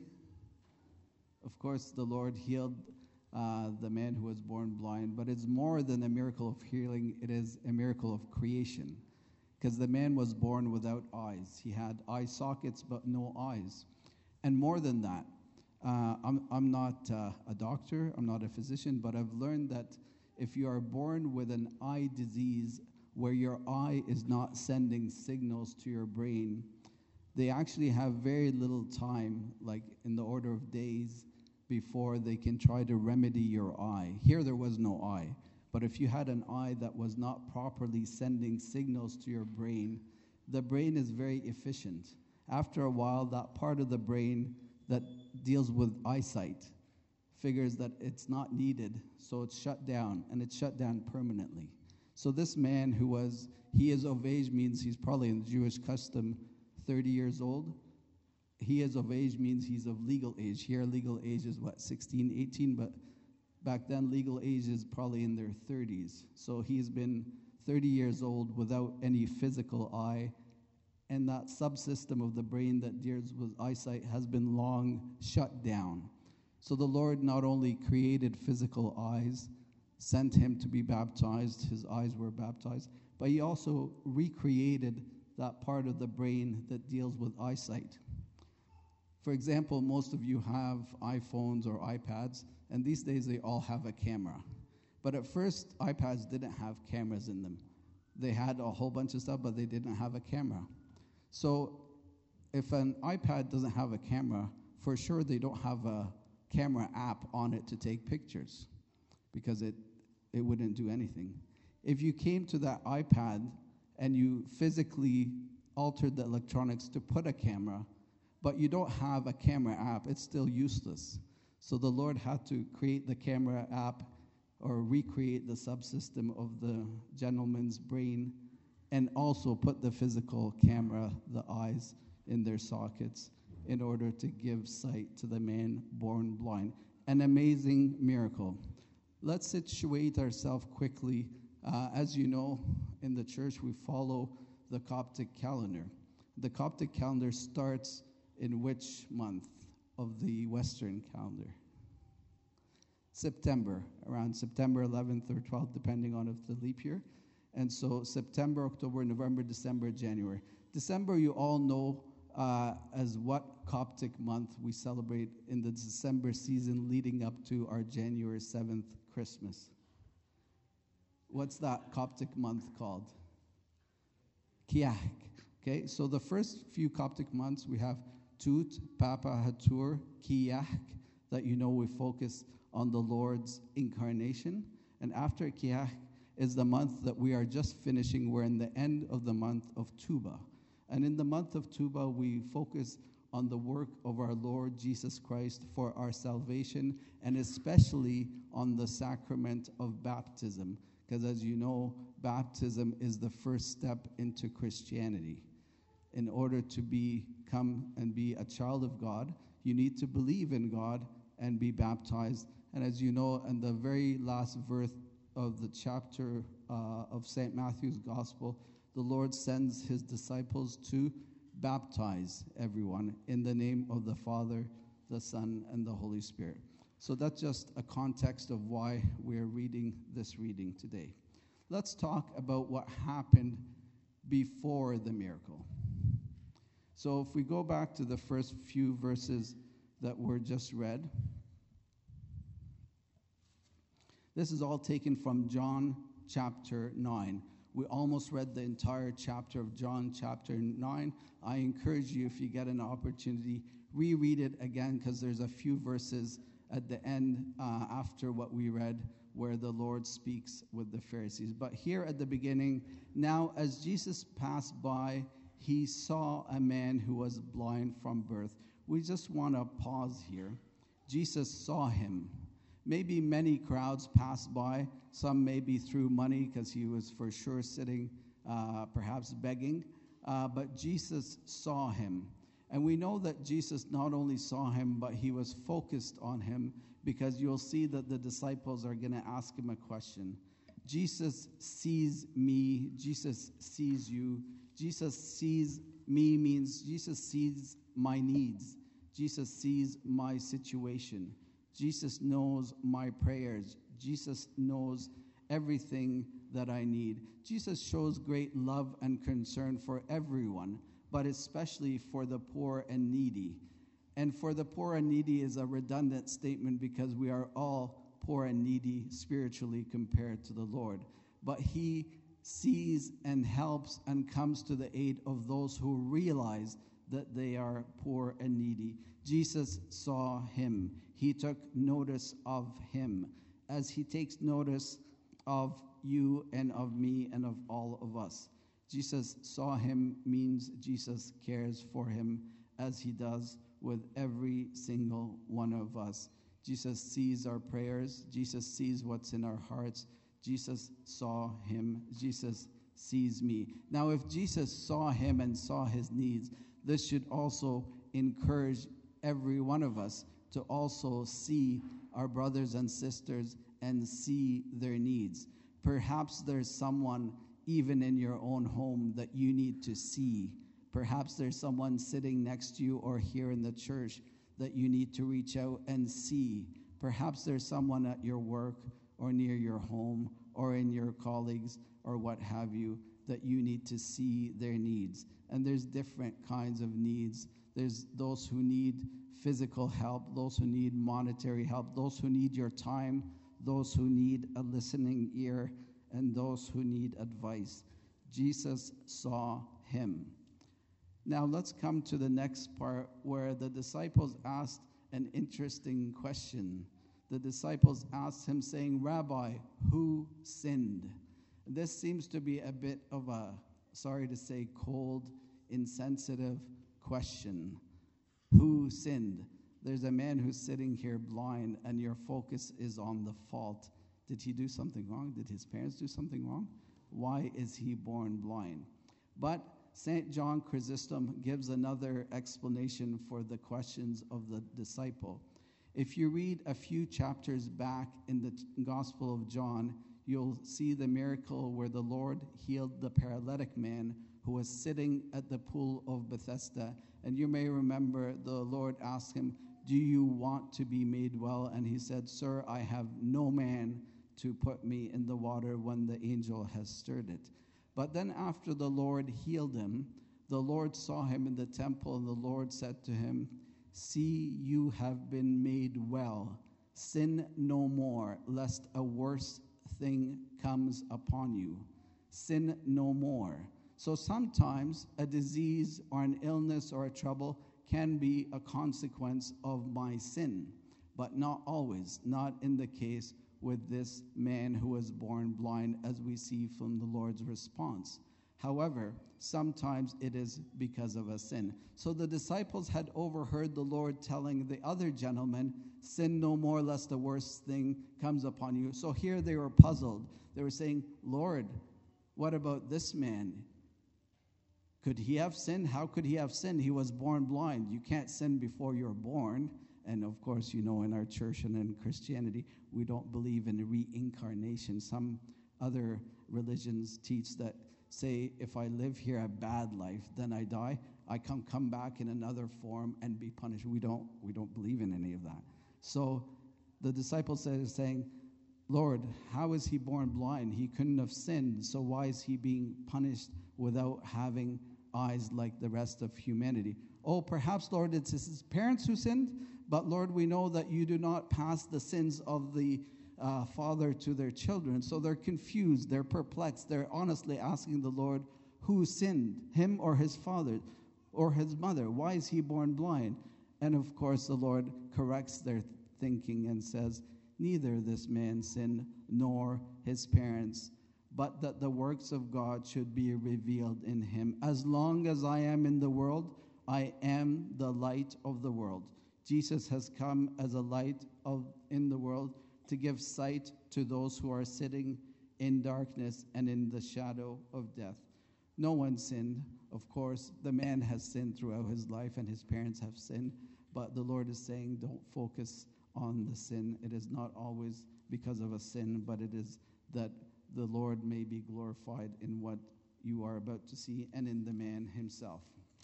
Of course, the Lord healed uh, the man who was born blind, but it's more than a miracle of healing. It is a miracle of creation, because the man was born without eyes. He had eye sockets, but no eyes. And more than that, uh, I'm, I'm not uh, a doctor, I'm not a physician, but I've learned that if you are born with an eye disease where your eye is not sending signals to your brain, they actually have very little time, like in the order of days, before they can try to remedy your eye. Here there was no eye, but if you had an eye that was not properly sending signals to your brain, the brain is very efficient. After a while, that part of the brain that deals with eyesight figures that it's not needed, so it's shut down, and it's shut down permanently. So this man who was, he is of age means he's probably in the Jewish custom thirty years old. He is of age means he's of legal age. Here legal age is what, sixteen, eighteen, but back then legal age is probably in their thirties. So he's been thirty years old without any physical eye, and that subsystem of the brain that deals with eyesight has been long shut down. So the Lord not only created physical eyes, sent him to be baptized, his eyes were baptized, but he also recreated that part of the brain that deals with eyesight. For example, most of you have iPhones or iPads, and these days they all have a camera. But at first, iPads didn't have cameras in them. They had a whole bunch of stuff, but they didn't have a camera. So if an iPad doesn't have a camera, for sure they don't have a camera app on it to take pictures, because it, it wouldn't do anything. If you came to that iPad and you physically altered the electronics to put a camera, but you don't have a camera app, it's still useless. So the Lord had to create the camera app or recreate the subsystem of the gentleman's brain, and also put the physical camera, the eyes, in their sockets in order to give sight to the man born blind. An amazing miracle. Let's situate ourselves quickly. Uh, as you know, in the church we follow the Coptic calendar. The Coptic calendar starts in which month of the Western calendar? September, around September eleventh or twelfth, depending on if the leap year. And so September, October, November, December, January. December, you all know uh, as what Coptic month we celebrate in the December season leading up to our January seventh Christmas? What's that Coptic month called? Kiach. Okay, so the first few Coptic months we have Tut, Papa, Hatur, Kiach, that you know we focus on the Lord's incarnation. And after Kiach is the month that we are just finishing. We're in the end of the month of Tuba. And in the month of Tuba, we focus on the work of our Lord Jesus Christ for our salvation, and especially on the sacrament of baptism. Because as you know, baptism is the first step into Christianity. In order to become and be a child of God, you need to believe in God and be baptized. And as you know, in the very last verse of the chapter uh, of Saint Matthew's Gospel, the Lord sends his disciples to baptize everyone in the name of the Father, the Son, and the Holy Spirit. So that's just a context of why we're reading this reading today. Let's talk about what happened before the miracle. So if we go back to the first few verses that were just read, this is all taken from John chapter nine. We almost read the entire chapter of John chapter nine. I encourage you, if you get an opportunity, reread it again, because there's a few verses at the end uh, after what we read where the Lord speaks with the Pharisees. But here at the beginning, now as Jesus passed by, he saw a man who was blind from birth. We just want to pause here. Jesus saw him. Maybe many crowds passed by. Some maybe threw money because he was for sure sitting, uh, perhaps begging. Uh, but Jesus saw him. And we know that Jesus not only saw him, but he was focused on him, because you'll see that the disciples are going to ask him a question. Jesus sees me. Jesus sees you. Jesus sees me means Jesus sees my needs. Jesus sees my situation. Jesus knows my prayers. Jesus knows everything that I need. Jesus shows great love and concern for everyone, but especially for the poor and needy. And for the poor and needy is a redundant statement, because we are all poor and needy spiritually compared to the Lord. But he sees and helps and comes to the aid of those who realize that they are poor and needy. Jesus saw him. He took notice of him, as he takes notice of you and of me and of all of us. Jesus saw him means Jesus cares for him, as he does with every single one of us. Jesus sees our prayers. Jesus sees what's in our hearts. Jesus saw him. Jesus sees me. Now, if Jesus saw him and saw his needs, this should also encourage every one of us to also see our brothers and sisters and see their needs. Perhaps there's someone even in your own home that you need to see. Perhaps there's someone sitting next to you or here in the church that you need to reach out and see. Perhaps there's someone at your work or near your home or in your colleagues or what have you that you need to see their needs. And there's different kinds of needs. There's those who need physical help, those who need monetary help, those who need your time, those who need a listening ear, and those who need advice. Jesus saw him. Now let's come to the next part, where the disciples asked an interesting question. The disciples asked him, saying, "Rabbi, who sinned?" This seems to be a bit of a, sorry to say, cold, insensitive question. Who sinned? There's a man who's sitting here blind, and your focus is on the fault. Did he do something wrong? Did his parents do something wrong? Why is he born blind? But Saint John Chrysostom gives another explanation for the questions of the disciple. If you read a few chapters back in the Gospel of John, you'll see the miracle where the Lord healed the paralytic man who was sitting at the pool of Bethesda. And you may remember the Lord asked him, "Do you want to be made well?" And he said, "Sir, I have no man to put me in the water when the angel has stirred it." But then after the Lord healed him, the Lord saw him in the temple, and the Lord said to him, "See, you have been made well. Sin no more, lest a worse thing comes upon you. Sin no more. So sometimes a disease or an illness or a trouble can be a consequence of my sin, but not always, not in the case with this man who was born blind, as we see from the Lord's response. However, sometimes it is because of a sin. So the disciples had overheard the Lord telling the other gentleman, sin no more, lest the worst thing comes upon you. So here they were puzzled. They were saying, Lord, what about this man? Could he have sinned? How could he have sinned? He was born blind. You can't sin before you're born. And of course, you know, in our church and in Christianity, we don't believe in reincarnation. Some other religions teach that, say, if I live here a bad life, then I die, I can come back in another form and be punished. We don't, we don't believe in any of that. So the disciples are saying, Lord, how is he born blind? He couldn't have sinned, so why is he being punished without having eyes like the rest of humanity? Oh, perhaps, Lord, it's his parents who sinned, but Lord, we know that you do not pass the sins of the uh, father to their children. So they're confused, they're perplexed, they're honestly asking the Lord, who sinned, him or his father or his mother? Why is he born blind? And of course, the Lord corrects their thinking and says, neither this man sinned nor his parents, but that the works of God should be revealed in him. As long as I am in the world, I am the light of the world. Jesus has come as a light of in the world to give sight to those who are sitting in darkness and in the shadow of death. No one sinned. Of course, the man has sinned throughout his life and his parents have sinned, but the Lord is saying, don't focus on the sin. It is not always because of a sin, but it is that the Lord may be glorified in what you are about to see and in the man himself.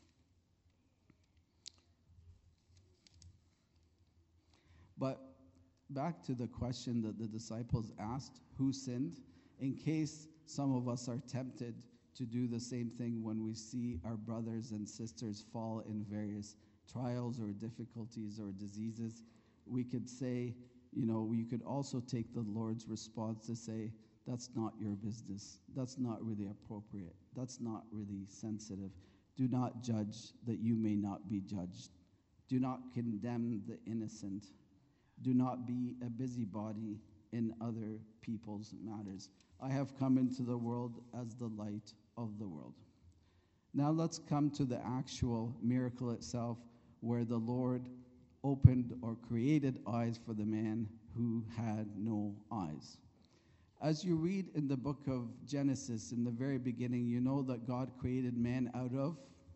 But back to the question that the disciples asked, who sinned? In case some of us are tempted to do the same thing when we see our brothers and sisters fall in various trials or difficulties or diseases, we could say, you know, you could also take the Lord's response to say, that's not your business. That's not really appropriate. That's not really sensitive. Do not judge that you may not be judged. Do not condemn the innocent. Do not be a busybody in other people's matters. I have come into the world as the light of the world. Now let's come to the actual miracle itself, where the Lord opened or created eyes for the man who had no eyes. As you read in the book of Genesis, in the very beginning, you know that God created man out of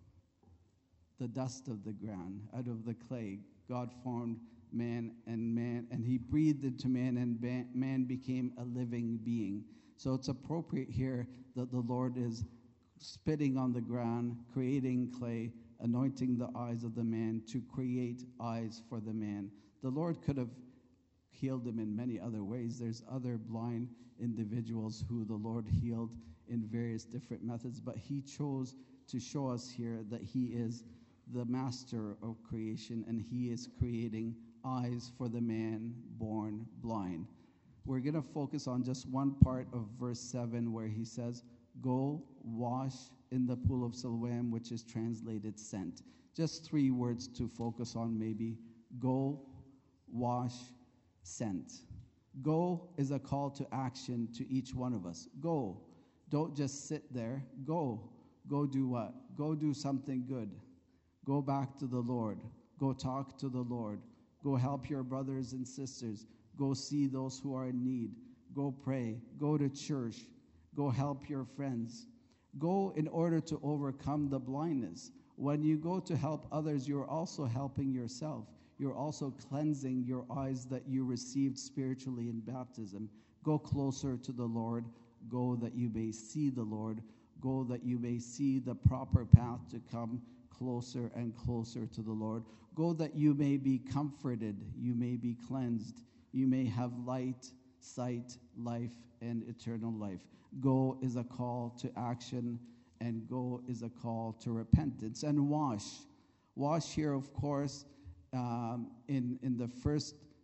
the dust of the ground, out of the clay. God formed man and man, and he breathed into man, and ba- man became a living being. So it's appropriate here that the Lord is spitting on the ground, creating clay, anointing the eyes of the man to create eyes for the man. The Lord could have healed him in many other ways. There's other blind individuals who the Lord healed in various different methods, but he chose to show us here that he is the master of creation, and he is creating eyes for the man born blind. We're going to focus on just one part of verse seven where he says, go wash in the pool of Siloam, which is translated sent. Just three words to focus on maybe. Go, wash, sent. Go is a call to action to each one of us. Go. Don't just sit there. Go. Go do what? Go do something good. Go back to the Lord. Go talk to the Lord. Go help your brothers and sisters. Go see those who are in need. Go pray. Go to church. Go help your friends. Go in order to overcome the blindness. When you go to help others, you're also helping yourself. You're also cleansing your eyes that you received spiritually in baptism. Go closer to the Lord. Go that you may see the Lord. Go that you may see the proper path to come closer and closer to the Lord. Go that you may be comforted. You may be cleansed. You may have light, sight, life, and eternal life. Go is a call to action, and go is a call to repentance. And wash. Wash here, of course, um, in, in the first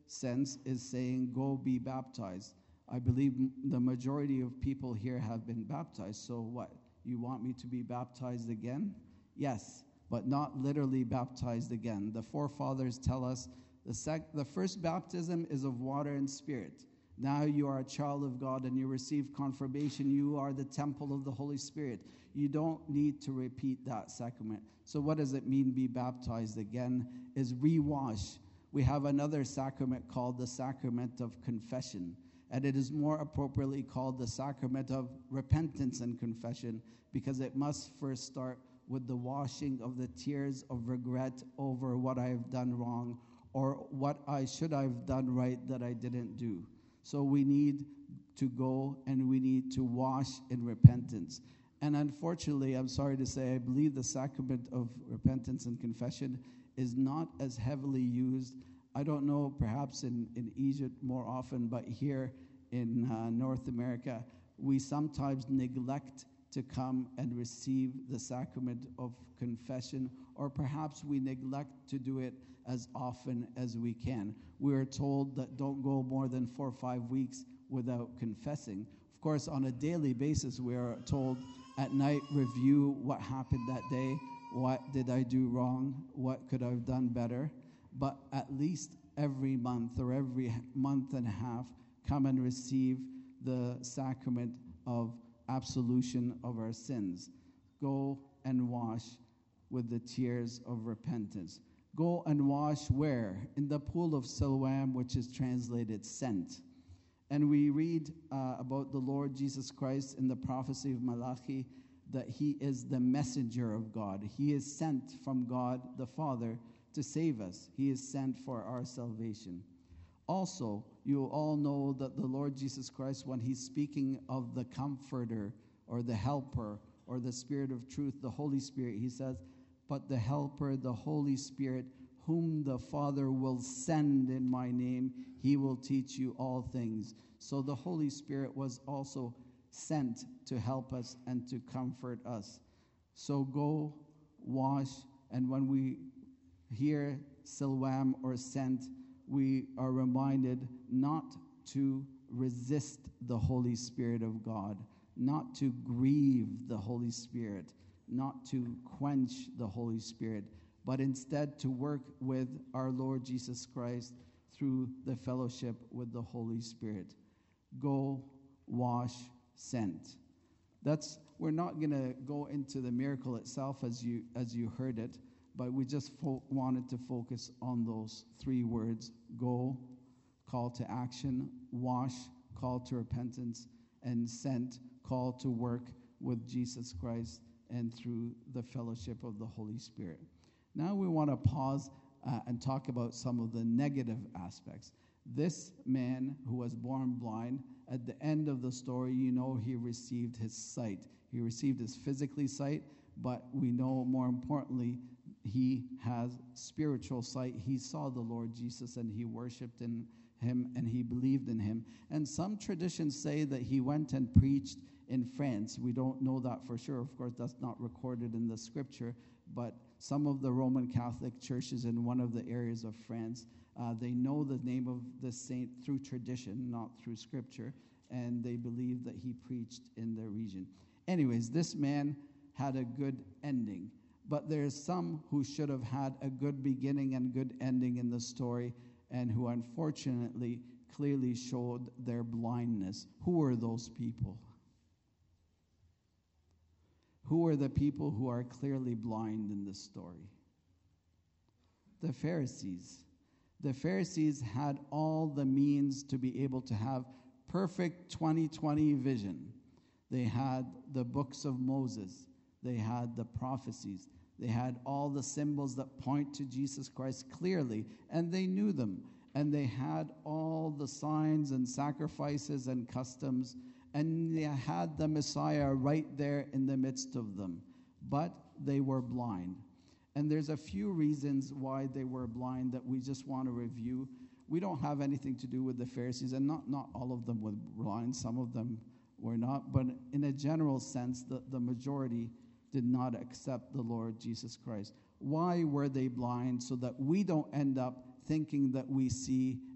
sense is saying, go be baptized. I believe m- the majority of people here have been baptized. So what? You want me to be baptized again? Yes, but not literally baptized again. The forefathers tell us the, sec- the first baptism is of water and spirit. Now you are a child of God and you receive confirmation. You are the temple of the Holy Spirit. You don't need to repeat that sacrament. So what does it mean, be baptized again? Is rewash. We have another sacrament called the sacrament of confession. And it is more appropriately called the sacrament of repentance and confession, because it must first start with the washing of the tears of regret over what I have done wrong or what I should have done right that I didn't do. So we need to go and we need to wash in repentance. And unfortunately, I'm sorry to say, I believe the sacrament of repentance and confession is not as heavily used. I don't know, perhaps in, in Egypt more often, but here in uh, North America, we sometimes neglect to come and receive the sacrament of confession, or perhaps we neglect to do it as often as we can. We are told that don't go more than four or five weeks without confessing. Of course, on a daily basis, we are told at night, review what happened that day, what did I do wrong, what could I have done better. But at least every month or every month and a half, come and receive the sacrament of absolution of our sins. Go and wash with the tears of repentance. Go and wash where? In the pool of Siloam, which is translated sent. And we read uh, about the Lord Jesus Christ in the prophecy of Malachi that he is the messenger of God. He is sent from God the Father to save us. He is sent for our salvation. Also, you all know that the Lord Jesus Christ, when he's speaking of the Comforter or the Helper or the Spirit of truth, the Holy Spirit, he says, but the Helper, the Holy Spirit, whom the Father will send in my name, he will teach you all things. So the Holy Spirit was also sent to help us and to comfort us. So go, wash, and when we hear Siloam or sent, we are reminded not to resist the Holy Spirit of God, not to grieve the Holy Spirit, not to quench the Holy Spirit, but instead to work with our Lord Jesus Christ through the fellowship with the Holy Spirit. Go, wash, sent. That's, we're not going to go into the miracle itself as you as you heard it, but we just fo- wanted to focus on those three words: go, call to action; wash, call to repentance; and sent, call to work with Jesus Christ and through the fellowship of the Holy Spirit. Now we want to pause uh, and talk about some of the negative aspects. This man who was born blind, at the end of the story, you know, he received his sight. He received his physically sight, but we know more importantly, he has spiritual sight. He saw the Lord Jesus and he worshiped in him and he believed in him. And some traditions say that he went and preached in France. We don't know that for sure. Of course, that's not recorded in the scripture, but some of the Roman Catholic churches in one of the areas of France, uh, they know the name of the saint through tradition, not through scripture, and they believe that he preached in their region. Anyways, this man had a good ending, but there's some who should have had a good beginning and good ending in the story, and who unfortunately clearly showed their blindness. Who are those people? Who are the people who are clearly blind in this story? The Pharisees. The Pharisees had all the means to be able to have perfect twenty twenty vision. They had the books of Moses. They had the prophecies. They had all the symbols that point to Jesus Christ clearly, and they knew them. And they had all the signs and sacrifices and customs, and they had the Messiah right there in the midst of them. But they were blind. And there's a few reasons why they were blind that we just want to review. We don't have anything to do with the Pharisees, and not, not all of them were blind. Some of them were not. But in a general sense, the, the majority did not accept the Lord Jesus Christ. Why were they blind? So that we don't end up thinking that we see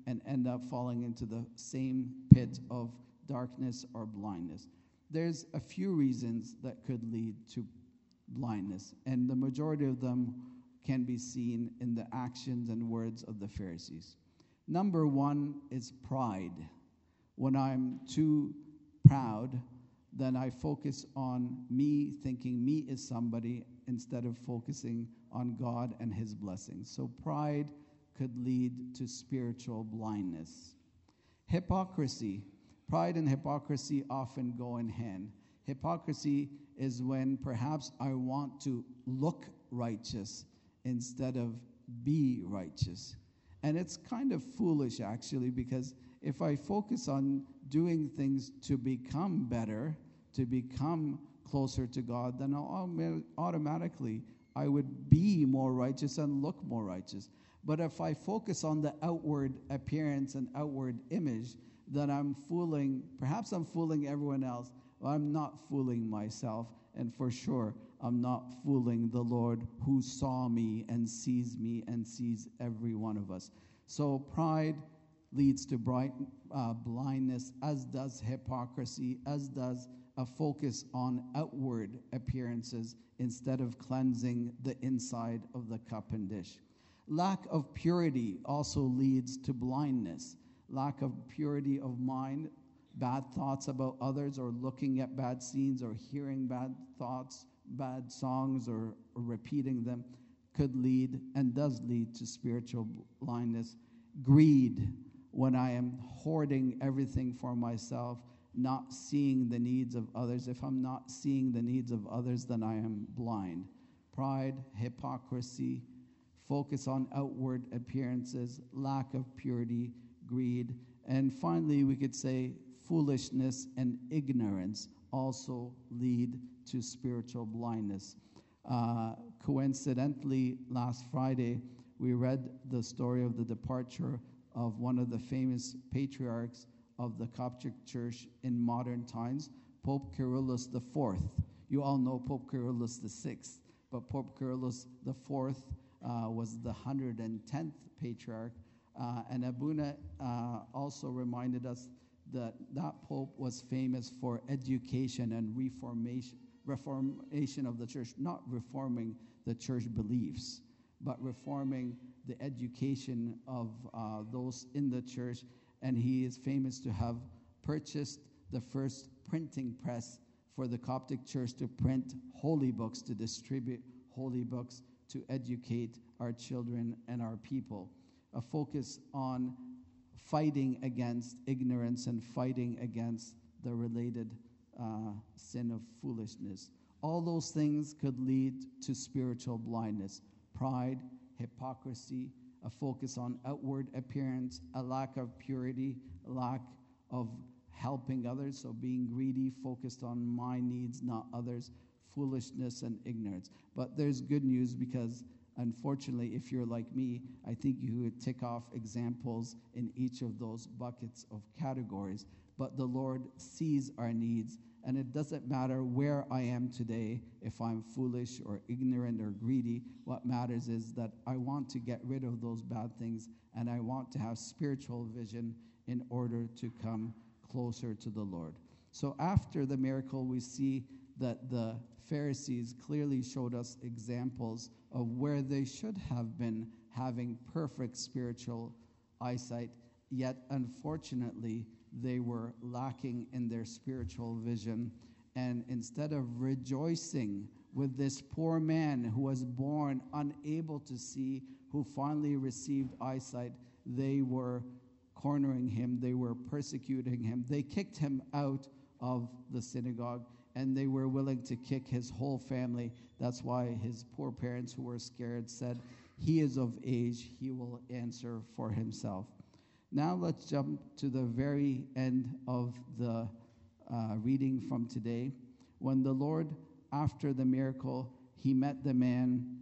and end up falling into the same pit of darkness or blindness. There's a few reasons that could lead to blindness, and the majority of them can be seen in the actions and words of the Pharisees. Number one is pride. When I'm too proud, then I focus on me, thinking me is somebody, instead of focusing on God and his blessings. So pride could lead to spiritual blindness. Hypocrisy. Pride and hypocrisy often go in hand. Hypocrisy is when perhaps I want to look righteous instead of be righteous. And it's kind of foolish, actually, because if I focus on doing things to become better, to become closer to God, then I'll automatically I would be more righteous and look more righteous. But if I focus on the outward appearance and outward image, then I'm fooling, perhaps I'm fooling everyone else, but I'm not fooling myself. And for sure, I'm not fooling the Lord who saw me and sees me and sees every one of us. So pride leads to bright, uh, blindness, as does hypocrisy, as does a focus on outward appearances instead of cleansing the inside of the cup and dish. Lack of purity also leads to blindness. Lack of purity of mind, bad thoughts about others, or looking at bad scenes, or hearing bad thoughts, bad songs, or, or repeating them, could lead and does lead to spiritual blindness. Greed, when I am hoarding everything for myself, not seeing the needs of others. If I'm not seeing the needs of others, then I am blind. Pride, hypocrisy, focus on outward appearances, lack of purity, greed, and finally we could say foolishness and ignorance also lead to spiritual blindness. Uh, coincidentally, last Friday, we read the story of the departure of one of the famous patriarchs of the Coptic Church in modern times, Pope Kyrillos the Fourth. You all know Pope Kyrillos the Sixth, but Pope Kyrillos the Fourth uh, was the one hundred tenth patriarch, uh, and Abuna uh, also reminded us that that pope was famous for education and reformation, reformation of the church, not reforming the church beliefs, but reforming the education of uh, those in the church. And he is famous to have purchased the first printing press for the Coptic Church to print holy books, to distribute holy books, to educate our children and our people. A focus on fighting against ignorance and fighting against the related uh, sin of foolishness. All those things could lead to spiritual blindness. Pride, hypocrisy, a focus on outward appearance, a lack of purity, a lack of helping others, so being greedy, focused on my needs, not others, foolishness and ignorance. But there's good news, because unfortunately, if you're like me, I think you would tick off examples in each of those buckets of categories. But the Lord sees our needs, and it doesn't matter where I am today, if I'm foolish or ignorant or greedy. What matters is that I want to get rid of those bad things, and I want to have spiritual vision in order to come closer to the Lord. So after the miracle, we see that the Pharisees clearly showed us examples of where they should have been having perfect spiritual eyesight, yet unfortunately they were lacking in their spiritual vision. And instead of rejoicing with this poor man who was born unable to see, who finally received eyesight, they were cornering him, they were persecuting him. They kicked him out of the synagogue, and they were willing to kick his whole family. That's why his poor parents, who were scared, said, "He is of age, he will answer for himself." Now let's jump to the very end of the uh, reading from today. When the Lord, after the miracle, he met the man,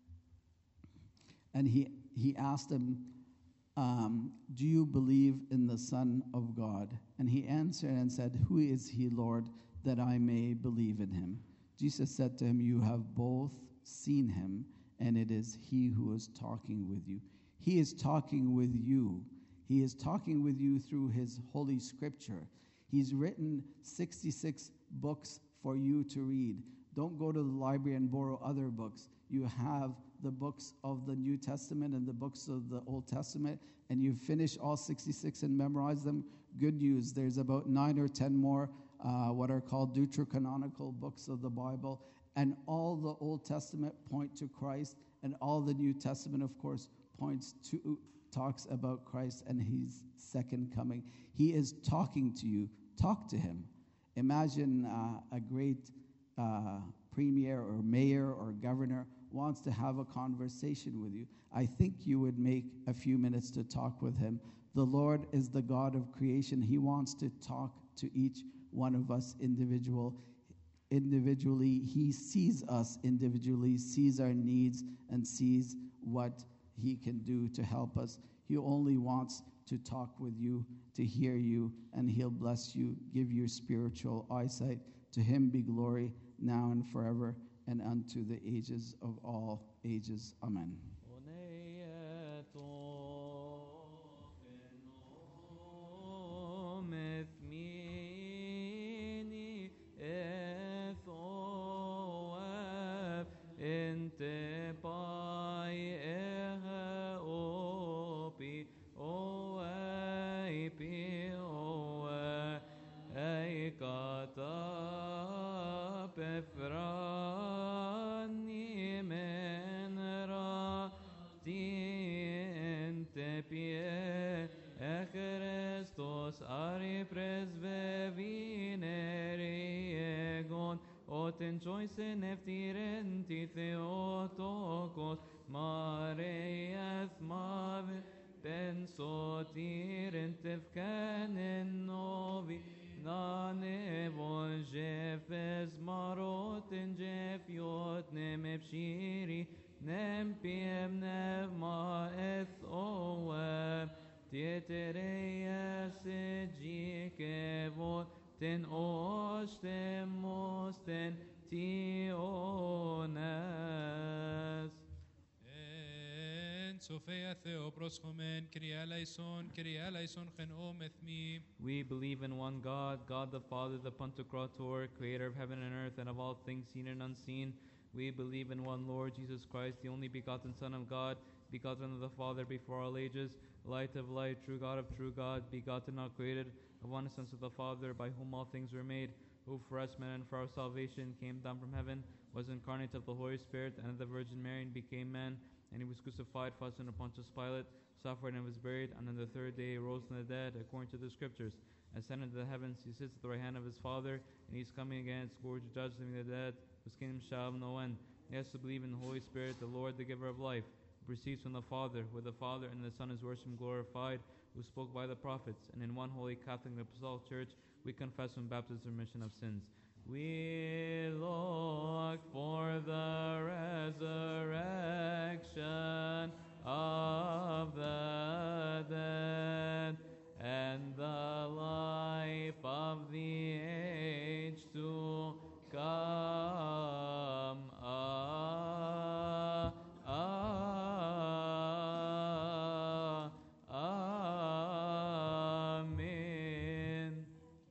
and he, he asked him, um, do you believe in the Son of God? And he answered and said, who is he, Lord, that I may believe in him? Jesus said to him, you have both seen him, and it is he who is talking with you. He is talking with you. He is talking with you through his Holy Scripture. He's written sixty-six books for you to read. Don't go to the library and borrow other books. You have the books of the New Testament and the books of the Old Testament, and you finish all sixty-six and memorize them. Good news. There's about nine or ten more uh, what are called deuterocanonical books of the Bible, and all the Old Testament point to Christ, and all the New Testament, of course, points to, talks about Christ and his second coming. He is talking to you. Talk to him. Imagine uh, a great uh, premier or mayor or governor wants to have a conversation with you. I think you would make a few minutes to talk with him. The Lord is the God of creation. He wants to talk to each one of us individual, individually. He sees us individually, sees our needs, and sees what he can do to help us. He only wants to talk with you, to hear you, and he'll bless you, give you spiritual eyesight. To him be glory now and forever, and unto the ages of all ages. Amen. Joyce neftirenti theotokos Marias mave pensotir tefkanen novi nane von jefes maroten jefiot nemepshiri nempiem nevma eth owe tietereia sejikevot ten ostem mosten Tionas. En Sophia Theo proschomen Kyrie eleison Kyrie eleison chen omethmi. We believe in one God, God the Father, the Pantocrator, creator of heaven and earth and of all things seen and unseen. We believe in one Lord Jesus Christ, the only begotten Son of God, begotten of the Father before all ages, light of light, true God of true God, begotten, not created, of one essence of the Father, by whom all things were made, who for us men and for our salvation came down from heaven, was incarnate of the Holy Spirit and of the Virgin Mary, and became man, and he was crucified for us under Pontius Pilate, suffered and was buried, and on the third day he rose from the dead, according to the Scriptures. Ascended to the heavens, he sits at the right hand of his Father, and he is coming again to glory to judge the living and the dead, whose kingdom shall have no end. Yes, to believe in the Holy Spirit, the Lord, the giver of life, who proceeds from the Father, where the Father and the Son is worshipped and glorified, who spoke by the prophets, and in one holy Catholic and Apostolic Church, we confess from baptism the remission of sins. We look for the resurrection of the dead and the life of the age to come. Ah, ah, amen.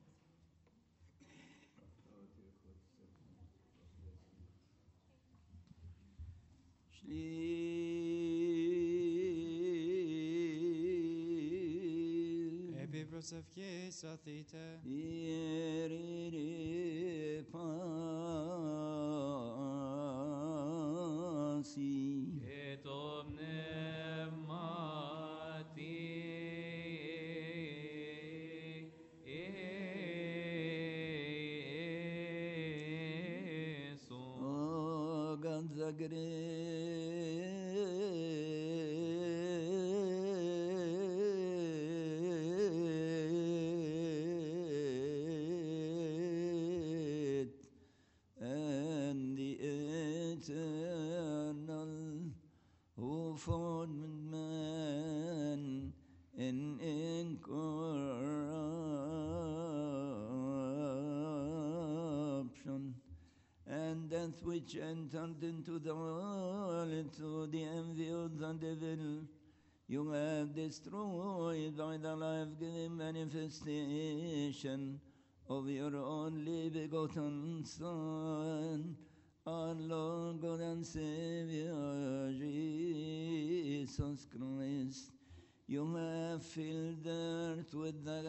Προσευχή σωθείτε. Ierere pasi. Και το πνεύματι Ιησού. Ο Γαντζαγκρέ. Formed man in incorruption, and death which entered into the world through the envy of the devil, you have destroyed by the life-giving manifestation of your only begotten Son, our Lord God and Savior, Jesus Christ. You have filled the earth with the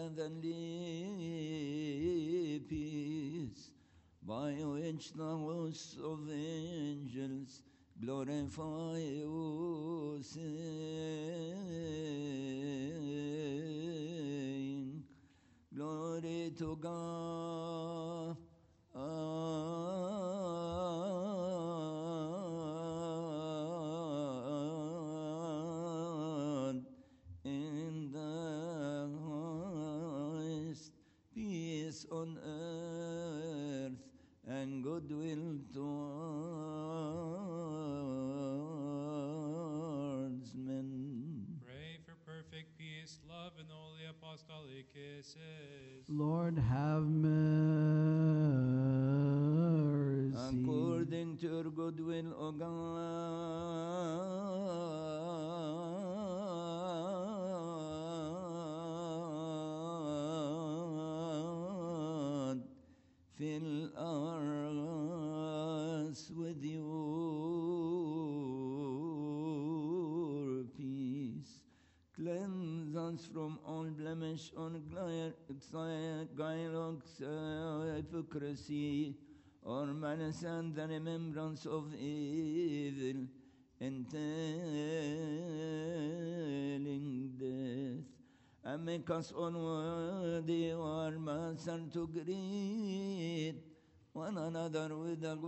heavenly peace, by which the hosts of angels glorify you, saying, Glory to God. In the highest, peace on earth and goodwill towards men. Pray for perfect peace, love, and holy apostolic kisses. Lord, have mercy. According to your goodwill, O God, fill our hearts with your peace. Cleanse us from all blemish, all guile, hypocrisy, or malice and the remembrance of evil, entailing death, and make us unworthy, our Master, to greet one another with a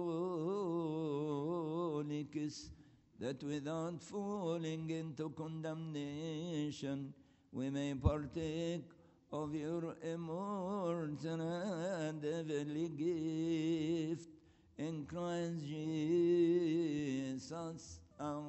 holy kiss, that without falling into condemnation we may partake of your immortal and heavenly gift in Christ Jesus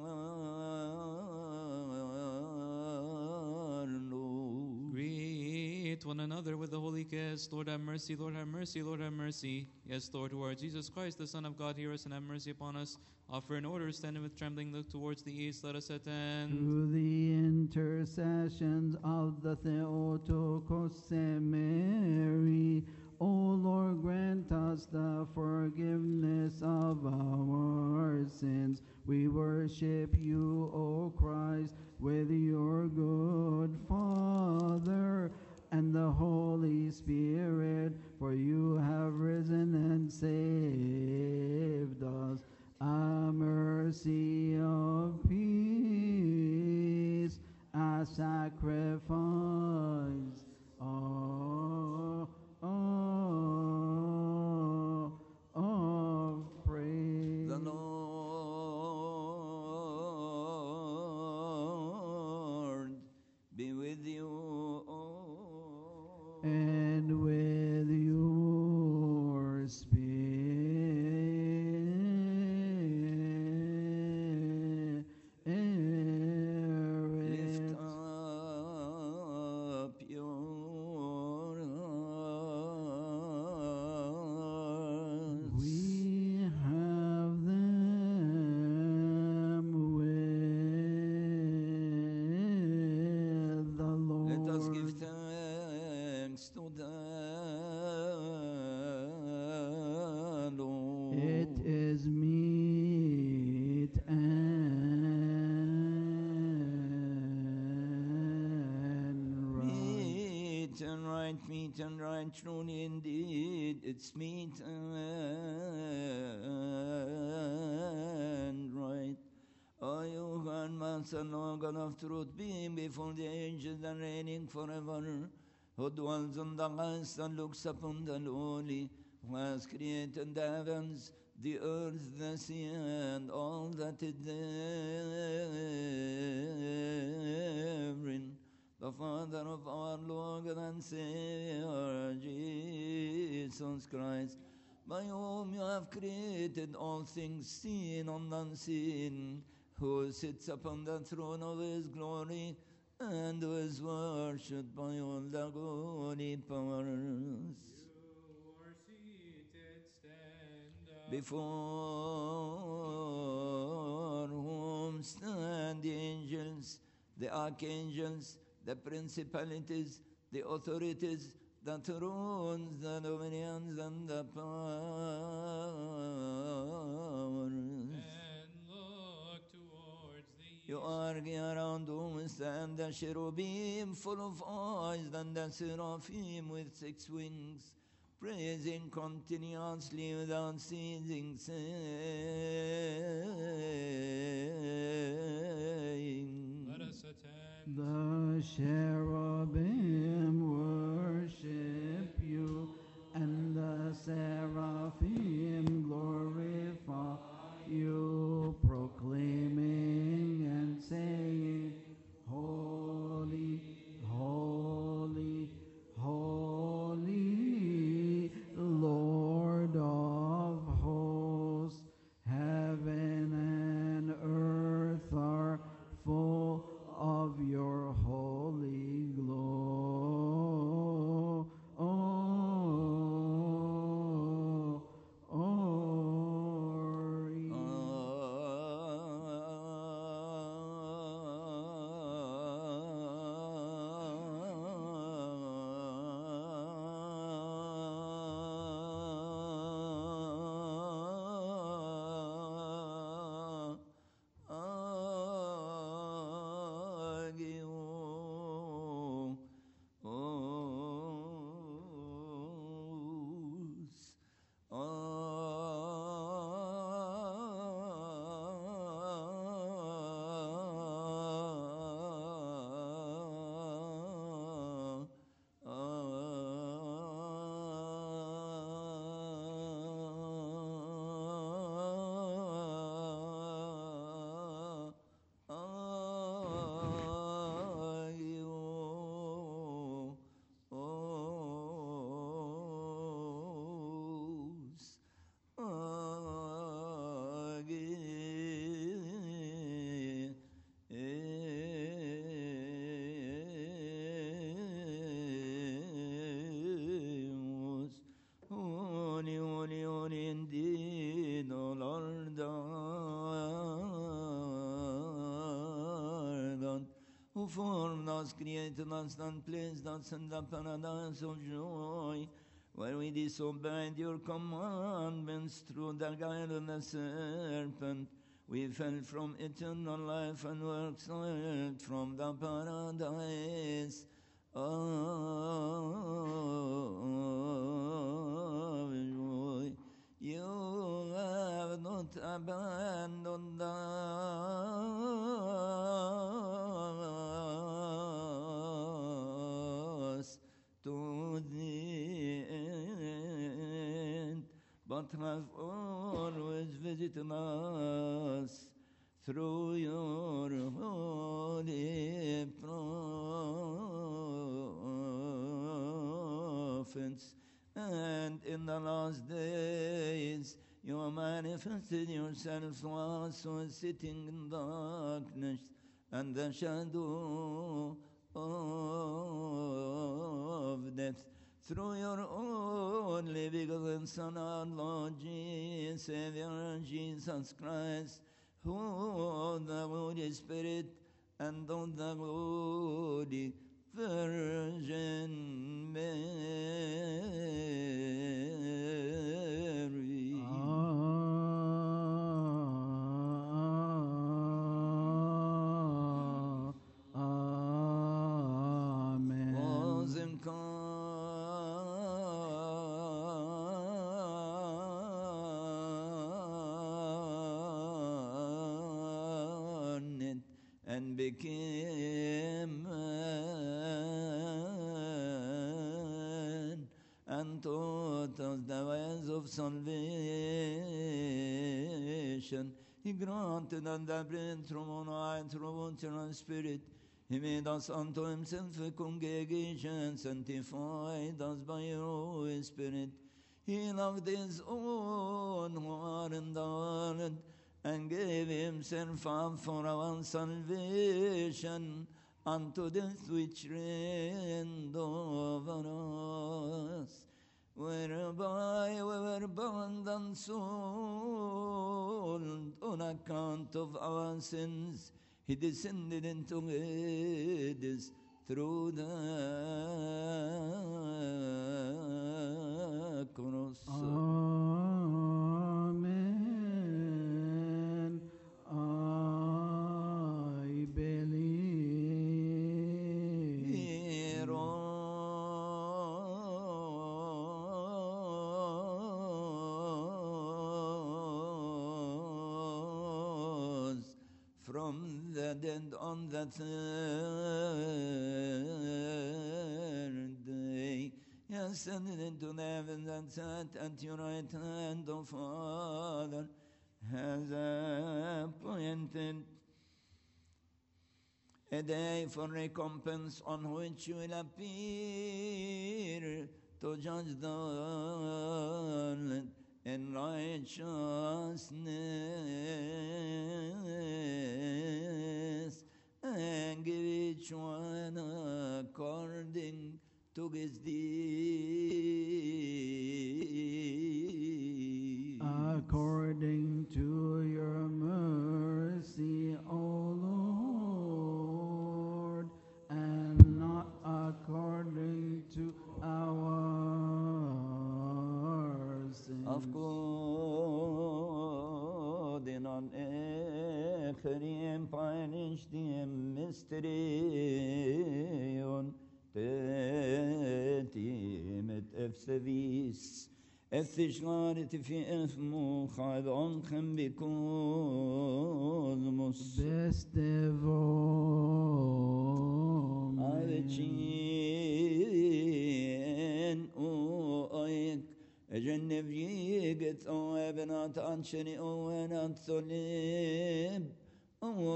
our Lord. Greet one another with the holy kiss. Lord have mercy, Lord have mercy, Lord have mercy. Yes, Lord, who art Jesus Christ, the Son of God, hear us and have mercy upon us. Offer an order, standing with trembling, look towards the east, let us attend. Through the intercessions of the Theotokos and Mary, O Lord, grant us the forgiveness of our sins. We worship you, O Christ, with your good Father and the Holy Spirit, for you have risen and saved us. A mercy of peace, a sacrifice of, of, of praise. The Lord be with you. And with your spirit. Lift up your hearts. We have them with the Lord. Let us give thanks to the Lord. It is meet and right. Meet and right, meet and right, truly indeed, it's meet and right. O you, God, Master, Lord God of truth, being before the ages and reigning forever, who dwells on the heights and looks upon the lowly, who has created the heavens, the earth, the sea, and all that is therein. The Father of our Lord and Savior, Jesus Christ, by whom you have created all things seen and unseen, who sits upon the throne of his glory, and who is worshipped by all the holy powers. You are seated, stand up. Before whom stand the angels, the archangels, the principalities, the authorities, the thrones, the dominions, and the powers. And look towards the You are around whom stand the cherubim full of eyes, and the seraphim with six wings, praising continuously without ceasing, saying, Let us attend. The cherubim worship you, and the seraphim glorify you, proclaiming and saying, Holy, holy, holy, Lord of hosts, heaven and earth are full of your holy glory. Holy, holy, holy indeed, O Lord our God, who formed us, created us, and placed us in the paradise of joy, where we disobeyed your commandments through the guile of the serpent. We fell from eternal life and were exiled from the paradise of joy. You have not abandoned us to the end, but have always visited us through your holy prophets. And in the last days you manifested yourself to us who are sitting in darkness and the shadow of death, through your only begotten Son, our Lord Jesus, Savior Jesus Christ, who the Holy Spirit and of the Holy Virgin Mary. Amen. Was incarnate and became man, and taught us the ways of salvation. He granted us the bread from on high through water and spirit. He made us unto himself a congregation, sanctified us by your Holy Spirit. He loved his own who are in the world, and gave himself up for our salvation unto death which reigned over us, whereby we were bound and sold on account of our sins. He descended into Hades through the cross. Amen. I believe. Rose from the dead on the third day. He ascended into the heavens and sat at your right hand, O Father, has appointed a day for recompense on which you will appear to judge the world in righteousness and give each one according to his deed. According to your mercy, O Lord, and not according to our sins. According on Ephraim punished him mysterion تتيمت افسفيس افتشغارت في اثمو خاد عنكم بكوزموس Bestevom. عبتشين او ايك جنب يقت او ابنات انشري او انات صليب او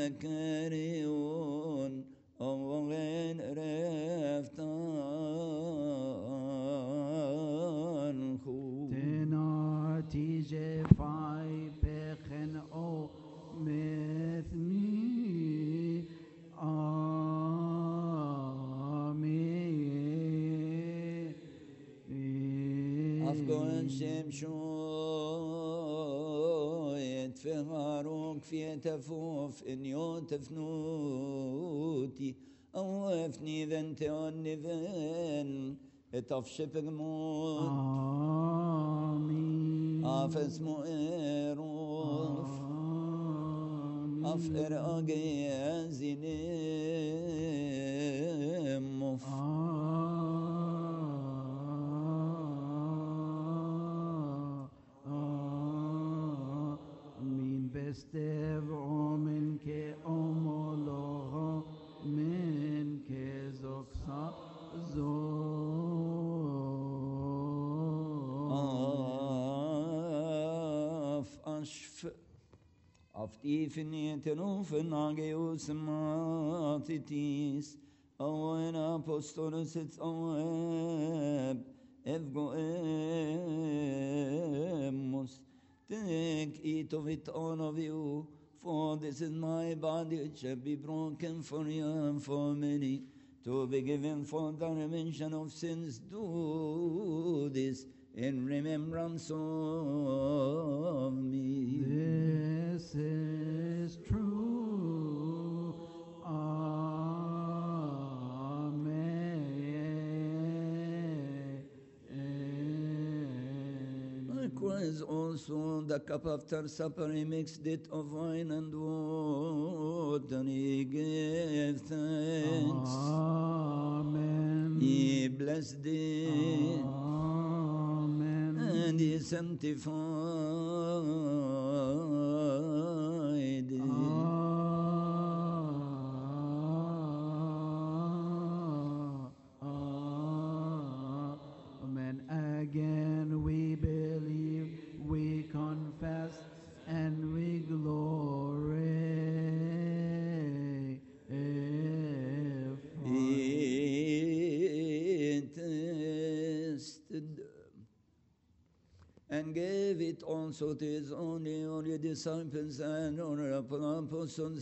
مكاريون او غين رفتان خو Tenati jefai pechen o methni. Amen. أفقون شمشويت في غاروك في تفوف إن يوتفنوتي أو أفني ذنت ونذن اتفشب موت Amen. أفس مؤروف أفقر أجيازي نمف Amen. Bestevom min ke omoloho min ke zoksa zo. أف أشف أفتي فيني تنوف ناجيوس ماتيتيس أو أنا أبوستولوس أواب إفجو إموس take eat of it all of you, for this is my body which shall be broken for you and for many, to be given for the remission of sins. Do this in remembrance of me. This is true. Amen. Likewise also the cup after supper he mixed it of wine and water, he gave thanks. Amen. He blessed it. Amen. And he sanctified it. Amen. Again we believe, we confess, and we glorify. He tasted and gave it also to his only only disciples and honorable apostles.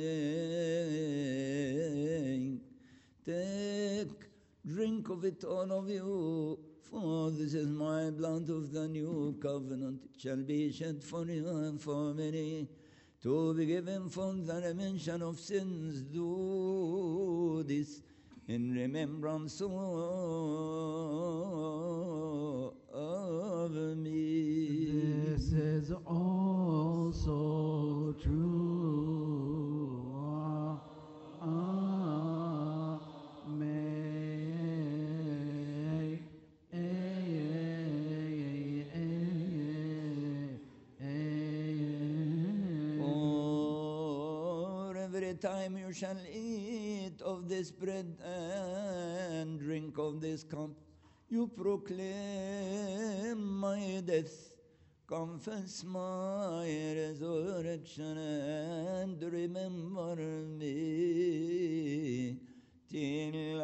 Take, take, drink of it, all of you, for this is my blood of the new covenant. It shall be shed for you and for many to be given for the remission of sins. Do this in remembrance of me. This is also true. Amen. Or every time you shall eat of this bread and drink of this cup, you proclaim my death, confess my resurrection, and remember me till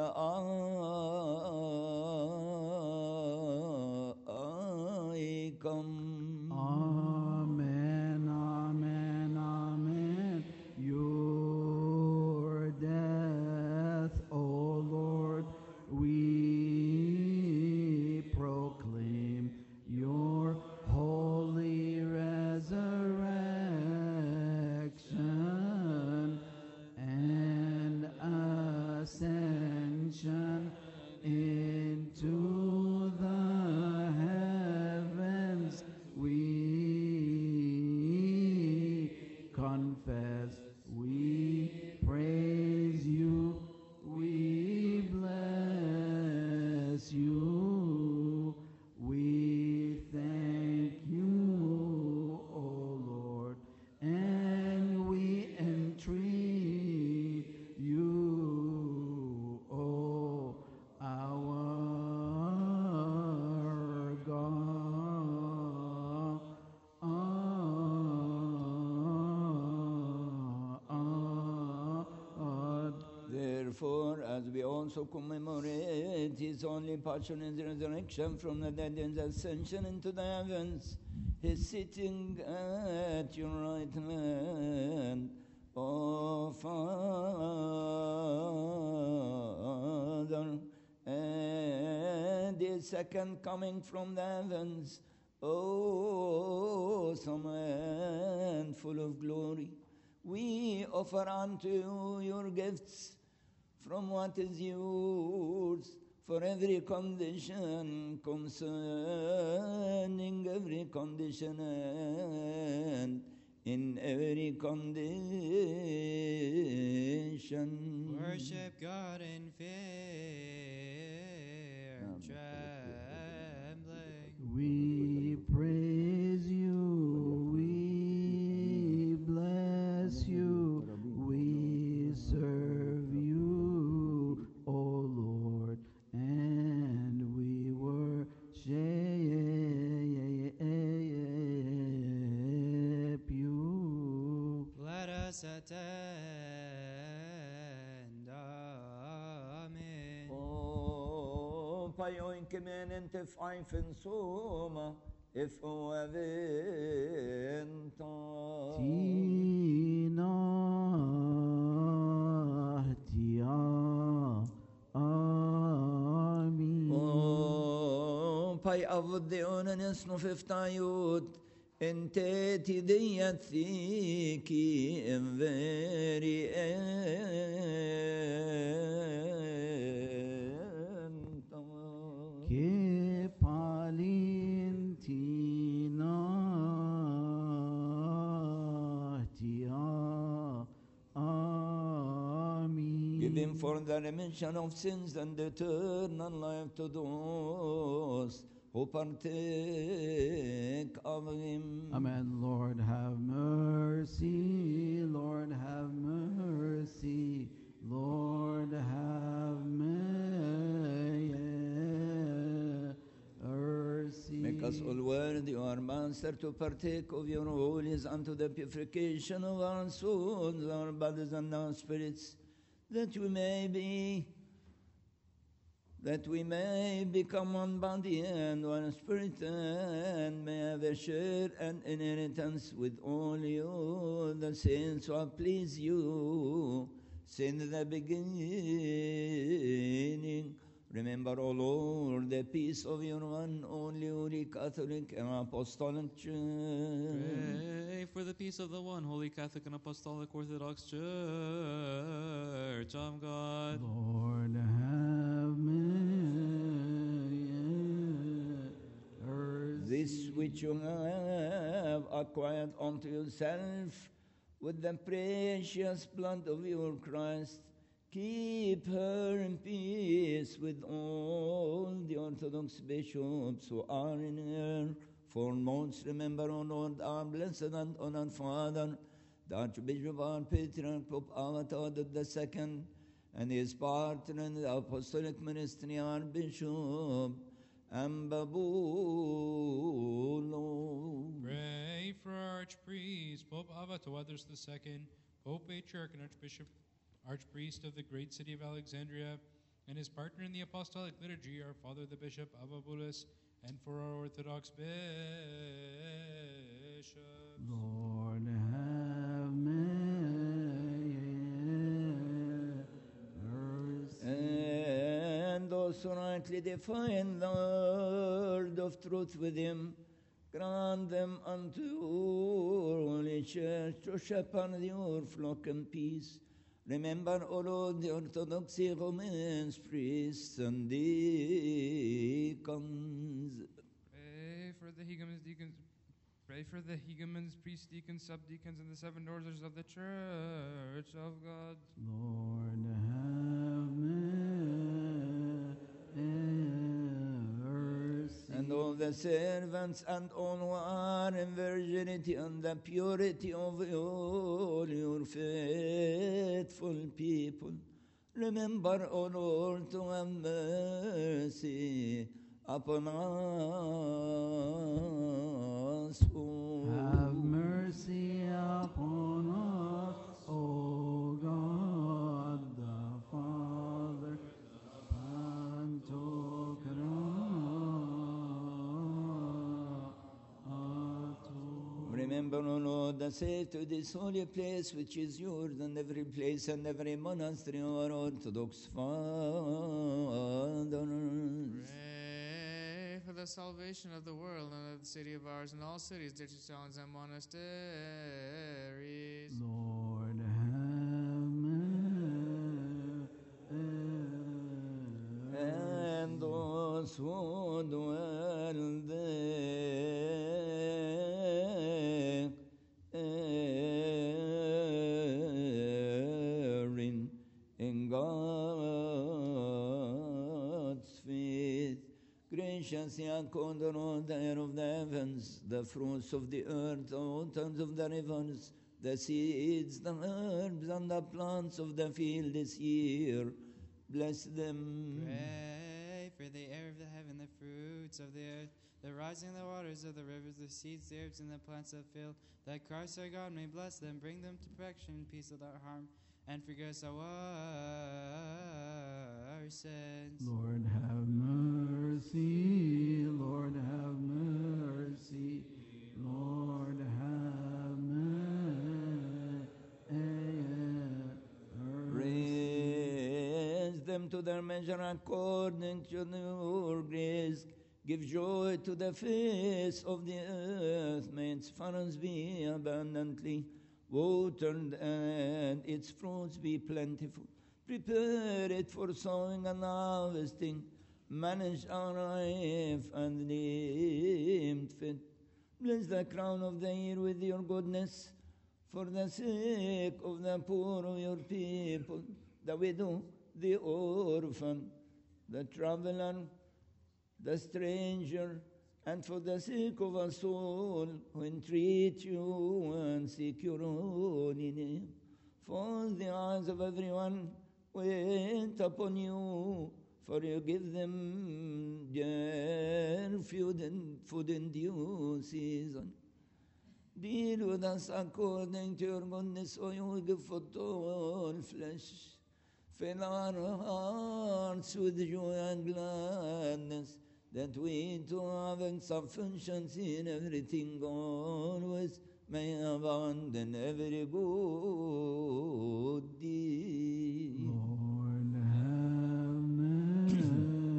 I come. Amen, amen, amen. Your death, O Lord, we proclaim. Your holy resurrection and ascension into the heavens. We confess, we praise you, we bless you, we thank you, O Lord, and we entreat you, O our God. Therefore, as we also commemorate his only passion and resurrection from the dead and ascension into the heavens, his sitting at your right hand, O Father, and his second coming from the heavens, awesome and full of glory, we offer unto you your gifts from what is yours, for every condition, concerning every condition, and in every condition. Worship God in fear and trembling. We praise you, we bless you, we serve you, O Lord, and we worship you. Let us attend. Amen. Oh, payoin kemen te faifen soma, if o aventa. Tina tia amin. Oh, pay avdeonen esno fiftayut, ente ti diyat thiki veri enta. Che palintina tia amin. Give him for the remission of sins and eternal life to those who partake of him. Amen. Lord, have mercy. Lord, have mercy. Lord, have mercy. Make us all worthy, O our Master, to partake of your holies unto the purification of our souls, our bodies, and our spirits, that we may be, that we may become one body and one spirit, and may have a share and inheritance with all you, the saints who have pleased you since the beginning, Remember, O Lord, the peace of your one only Holy Catholic and Apostolic Church. Pray for the peace of the one Holy Catholic and Apostolic Orthodox Church of God. Lord, have mercy. This which you have acquired unto yourself with the precious blood of your Christ, keep her in peace with all the Orthodox bishops who are in her. Foremost, remember, O Lord, our blessed and honored Father, the Archbishop, our Patriarch, Pope Avatar the Second, and his partner in the apostolic ministry, our Bishop, Ambabulo. Pray for our Archpriest, Pope Avatawadros the Second, Pope Patriarch and Archbishop, Archpriest of the great city of Alexandria, and his partner in the apostolic liturgy, our Father the Bishop Avabulus, and for our Orthodox bishops. Lord, have mercy. And those who rightly define the word of truth with him, grant them unto your holy church to shepherd your flock in peace. Remember, O Lord, the Orthodox Romans, priests and deacons. Pray for the hegumens, deacons. Pray for the hegumens, priests, deacons, subdeacons, and the seven orders of the Church of God. Lord, have mercy. And all the servants and all who are in virginity and the purity of all your faithful people. Remember, O Lord, to have mercy upon us. O Have mercy upon us, O God, the Father, Pantocrator. Remember, O Lord, the say to this holy place which is yours, and every place and every monastery of our Orthodox fathers. Pray for the salvation of the world and of the city of ours and all cities, ditches, towns, and monasteries. Lord, have mercy. And those who dwell therein in God's faith, graciously accord all the air of the heavens, the fruits of the earth, the waters of the rivers, the seeds, the herbs, and the plants of the field this year. Bless them. Pray for the air of the heaven, the fruits of the earth, the rising of the waters of the rivers, the seeds, the herbs, and the plants of the field, that Christ our God may bless them, bring them to perfection in peace without harm, and forgive us our sins. Lord, have mercy. Lord, have mercy. Lord, have mercy. Raise them to their measure according to your grace. Give joy to the face of the earth. May its furrows be abundantly watered and its fruits be plentiful. Prepare it for sowing and harvesting. Manage our life and deem fit. Bless the crown of the year with your goodness, for the sake of the poor of your people, the widow, the orphan, the traveler, the stranger, and for the sake of us all who entreat you and seek your holy name. For the eyes of everyone wait upon you, for you give them their food in, food in due season. Deal with us according to your goodness, O you who give food to all flesh. Fill our hearts with joy and gladness, that we too, having sufficiency in everything, always may abound in every good deed. Lord, have mercy.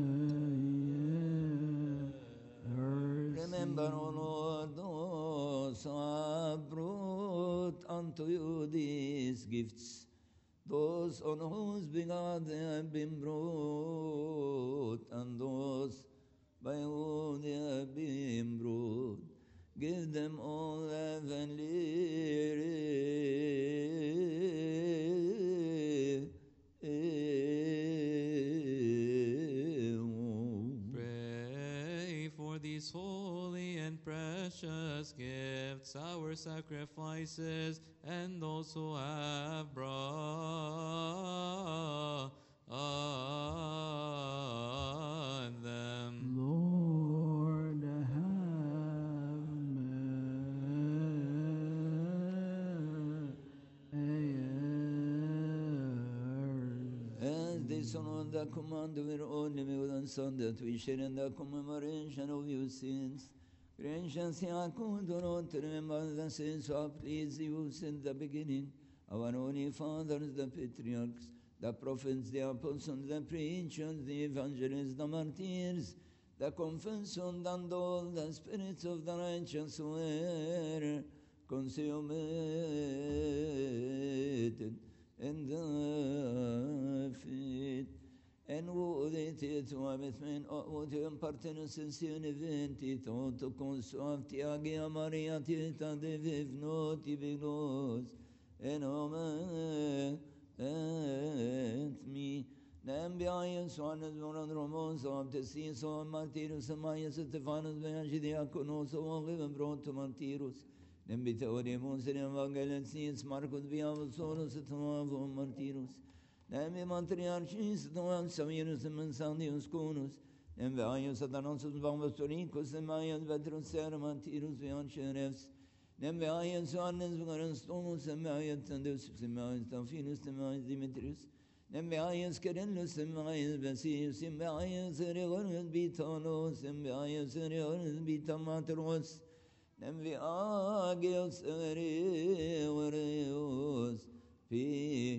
his gifts, those on whose behalf they have been brought, and those by whom they have been brought. Give them all heavenly. Pray for these holy and precious gifts, our sacrifices, and those who have brought them. Lord, have mercy. As they son the command of your own living Son, that we share in the commemoration of your sins. Grant Yaakov do not remember the sins of please you since the beginning. Our holy fathers, the patriarchs, the prophets, the apostles, the preachers, the evangelists, the martyrs, the confessors, and all the spirits of the righteous were consummated in the faith. En vådet och med och till en partenus sin event och to konsumt jag Maria tita de vivnot i vignos en omen et mi nem biayen soanes voran romos av te sin so martirus maias Stefanus beanji diakonos och given brought to martirus nem biteoremos in evangelion sins Marcus biavos solos et martirus Nem matriarchis doam savirus mensandius conus, nem vaius atanasus vamvastoricus, nem vaius vetrus sermantirus viancherefs, nem vaius annes varastomus, nem vaius tandus, nem vaius tafinus, nem vaius Demetrius, nem vaius Carellus, nem vaius Basius, nem vaius Reorus Bitalos, nem vaius Reorus Bitamateros, nem vaius Reorus Pi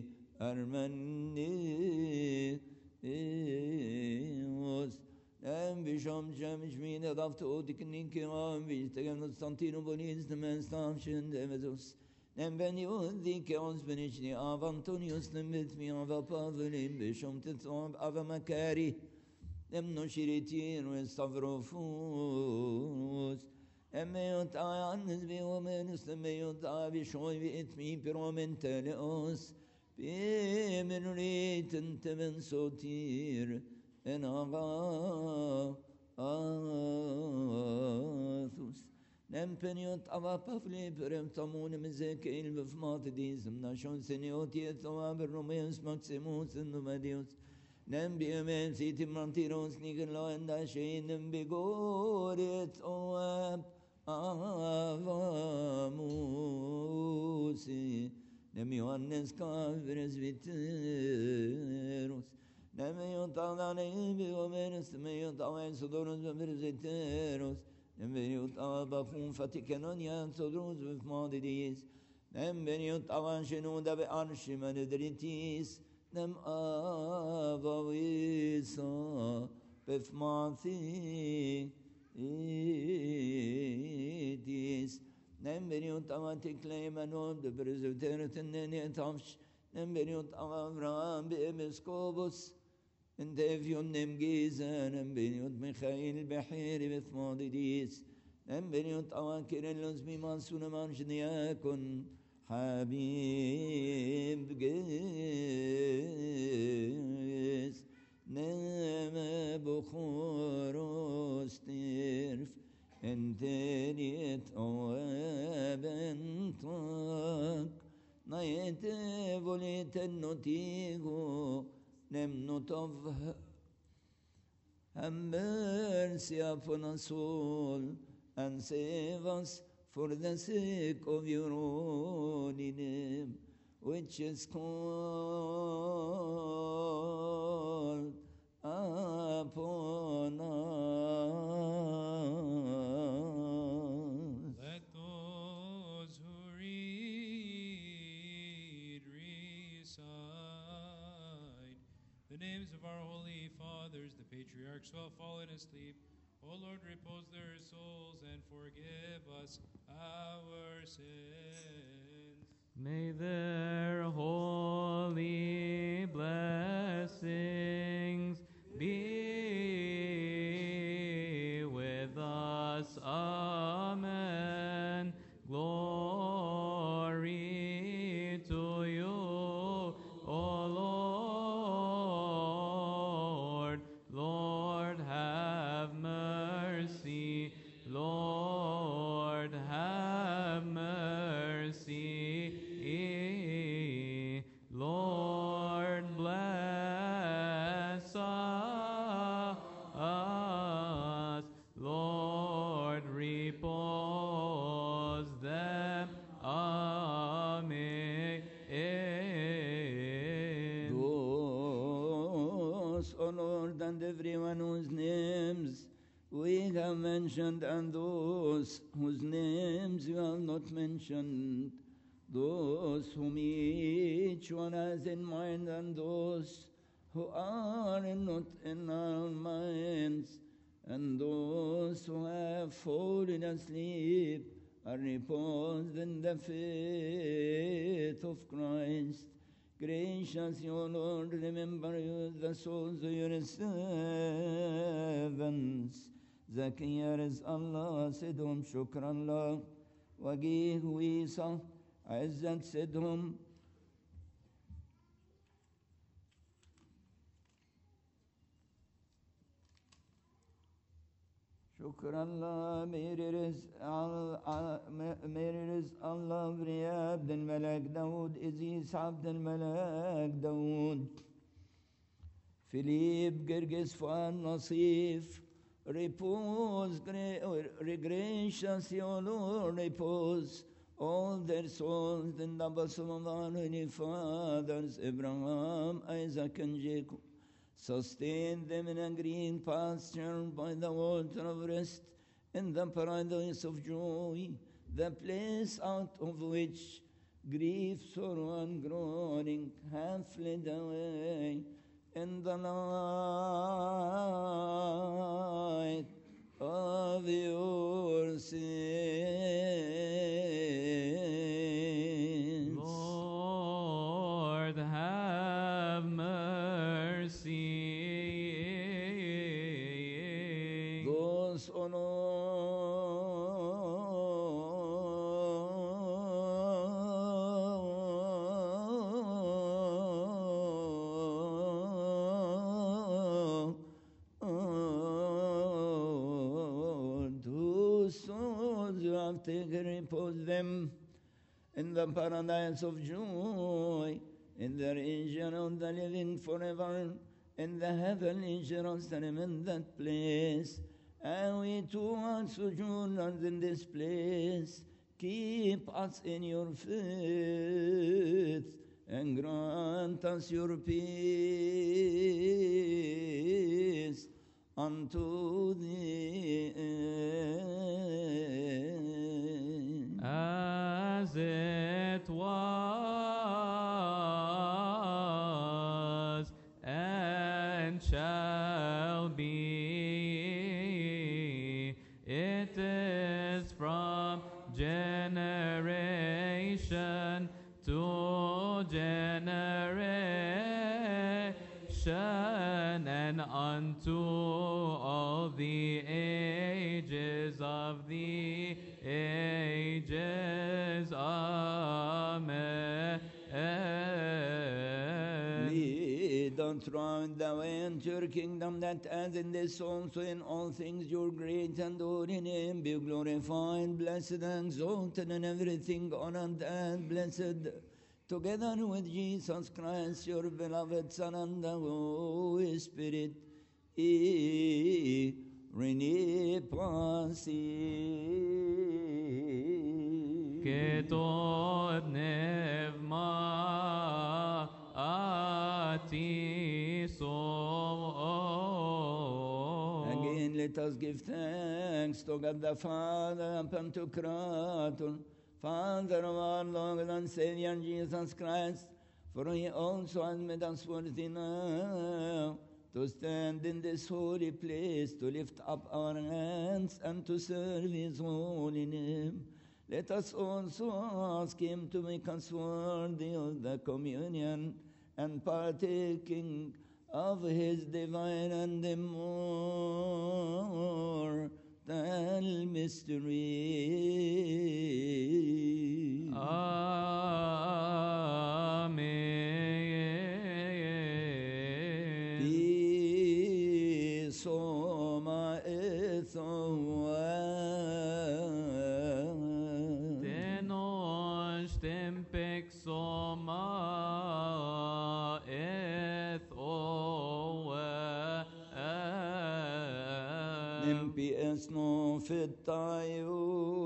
Armenios, nem bisham jamish min adaft odiknin kiram vishtegam Constantino bonis nem enstamshin demetus, nem ben yudi keons benishni av Antonius nem bitmi av Pavlim bisham tetzom av Makari, nem noshiritin ve Stavrofus, nem meot ayannis ve omenus nem meot avishoy ve etmi piromenteleos, بمنوريت انت من صوتير ان اغا اثوس نمبنيوت ابا بافلي برم تمون مزكيل بفمات ديزم ناشون سنيوتي ثواب الروميوس ماكسيموس النوماديوس نم بيمن سيتي مانتيروس نيجن لو انداشين نم بيغوريت اواب افاموسي Nem Johannes presbiteros, nem Jontana nem Biomenos, nem Jontana Sodoros presbiteros, nem Jontana Fun Faticanonia Sodoros with Modides, nem Jontana Shenuda be Archimanedritis, nem Avavisa Befmathi Idis. Nem beniut amatik leimanon de presbyteros nene tavsh, nem beniut Avraham be'emiskobus, en devion nem giza, nem beniut Michael behiri bethmodidis, nem beniut Awakirelos bimansunaman shniakon, Habib gez, nem bukhoros tirf, Enteriet oebentak, naete voliten notigo, nem notov hamber siafonasol, and save us for the sake of your holy name, which is called upon us. Let those who read recite the names of our holy fathers, the patriarchs who have fallen asleep. O Lord, repose their souls and forgive us our sins. May their holy blessings be with us. Amen. Glory to you, O Lord. Lord, have mercy. Lord, have mercy. Lord, bless us. Lord, repose them. Amen. Those, O Lord, and everyone whose names we have mentioned, and those whose names you have not mentioned, those whom each one has in mind, and those who are not in our minds, and those who have fallen asleep are reposed in the faith of Christ. Gracious, O Lord, remember you the souls of your servants. Zakiyah Rizq Allah, Sidhum Shukranlah, Wagih Wisa, Izzat Sidhum, Shukranlah, Mary Rizq Allah, Riyab Abdul Malak Dawood, Aziz Abdul Malak Dawood, Philippe Girgis Fuad Nasif, repose, gracious, O Lord, repose all their souls in the bosom of our holy fathers, Abraham, Isaac, and Jacob. Sustain them in a green pasture by the water of rest, in the paradise of joy, the place out of which grief, sorrow, and groaning have fled away. In the night of your sins. Lord, have mercy. Those, O take repose them in the paradise of joy, in the region of the living forever, in the heavenly Jerusalem, in that place. And we too are sojourners in this place. Keep us in your faith, and grant us your peace unto the end. As it was and shall be, it is from generation to generation and unto all the ages of the ages. Amen. Lead us throughout the way into your kingdom, that as in this also in all things your great and holy name be glorified, blessed, and exalted, and everything honored and blessed, together with Jesus Christ, your beloved Son, and the Holy Spirit. E Rene Pasi. Keto nevma ati so. Again, let us give thanks to God the Father and Pantocrator, Father of our Lord and Savior Jesus Christ, for he also has made us worthy now to stand in this holy place, to lift up our hands and to serve his holy name. Let us also ask him to make us worthy of the communion and partaking of his divine and immortal mystery. Amen. Pi soma ethoa. Tenos tempec soma eth oe. Nimpi esno fitayo.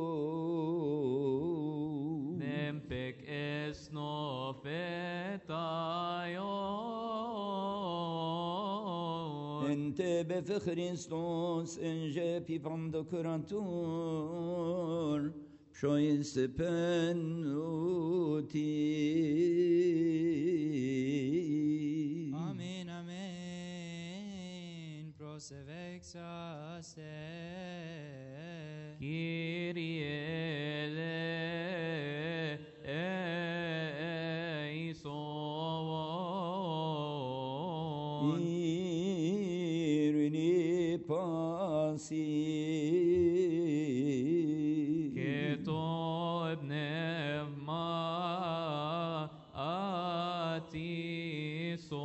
Nempec es no fetayo. Ente bef Christos en je pipando curator. Pshois penuti. Amen, amen. Prosevexaste. Kyrie eleison. Irini pasi. Keto pneuma atiso.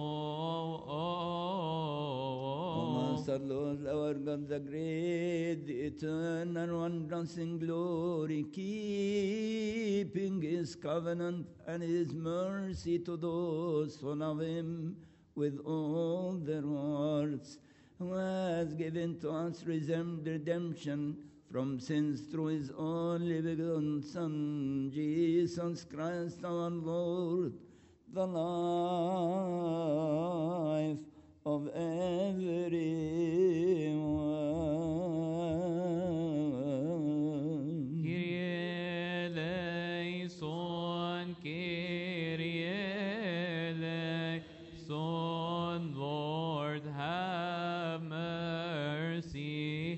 Master Lord, our God, the great, the eternal, wondrous in glory, keeping his covenant and his mercy to those who love him with all their hearts, who has given to us redemption from sins through his only begotten Son, Jesus Christ our Lord, the life of everyone. Kyrie eleison, Kyrie eleison, Lord have mercy.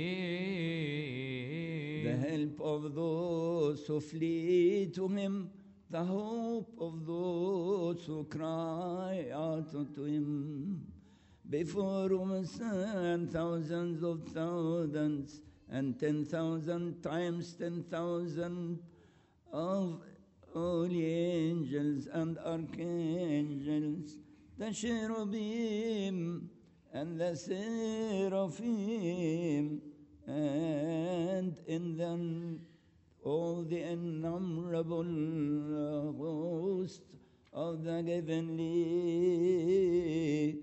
The help of those who flee to him, the hope of those who cry out to him. Before whom stand thousands of thousands and ten thousand times ten thousand of holy angels and archangels, the cherubim and the seraphim, and in them all the innumerable host of the heavenly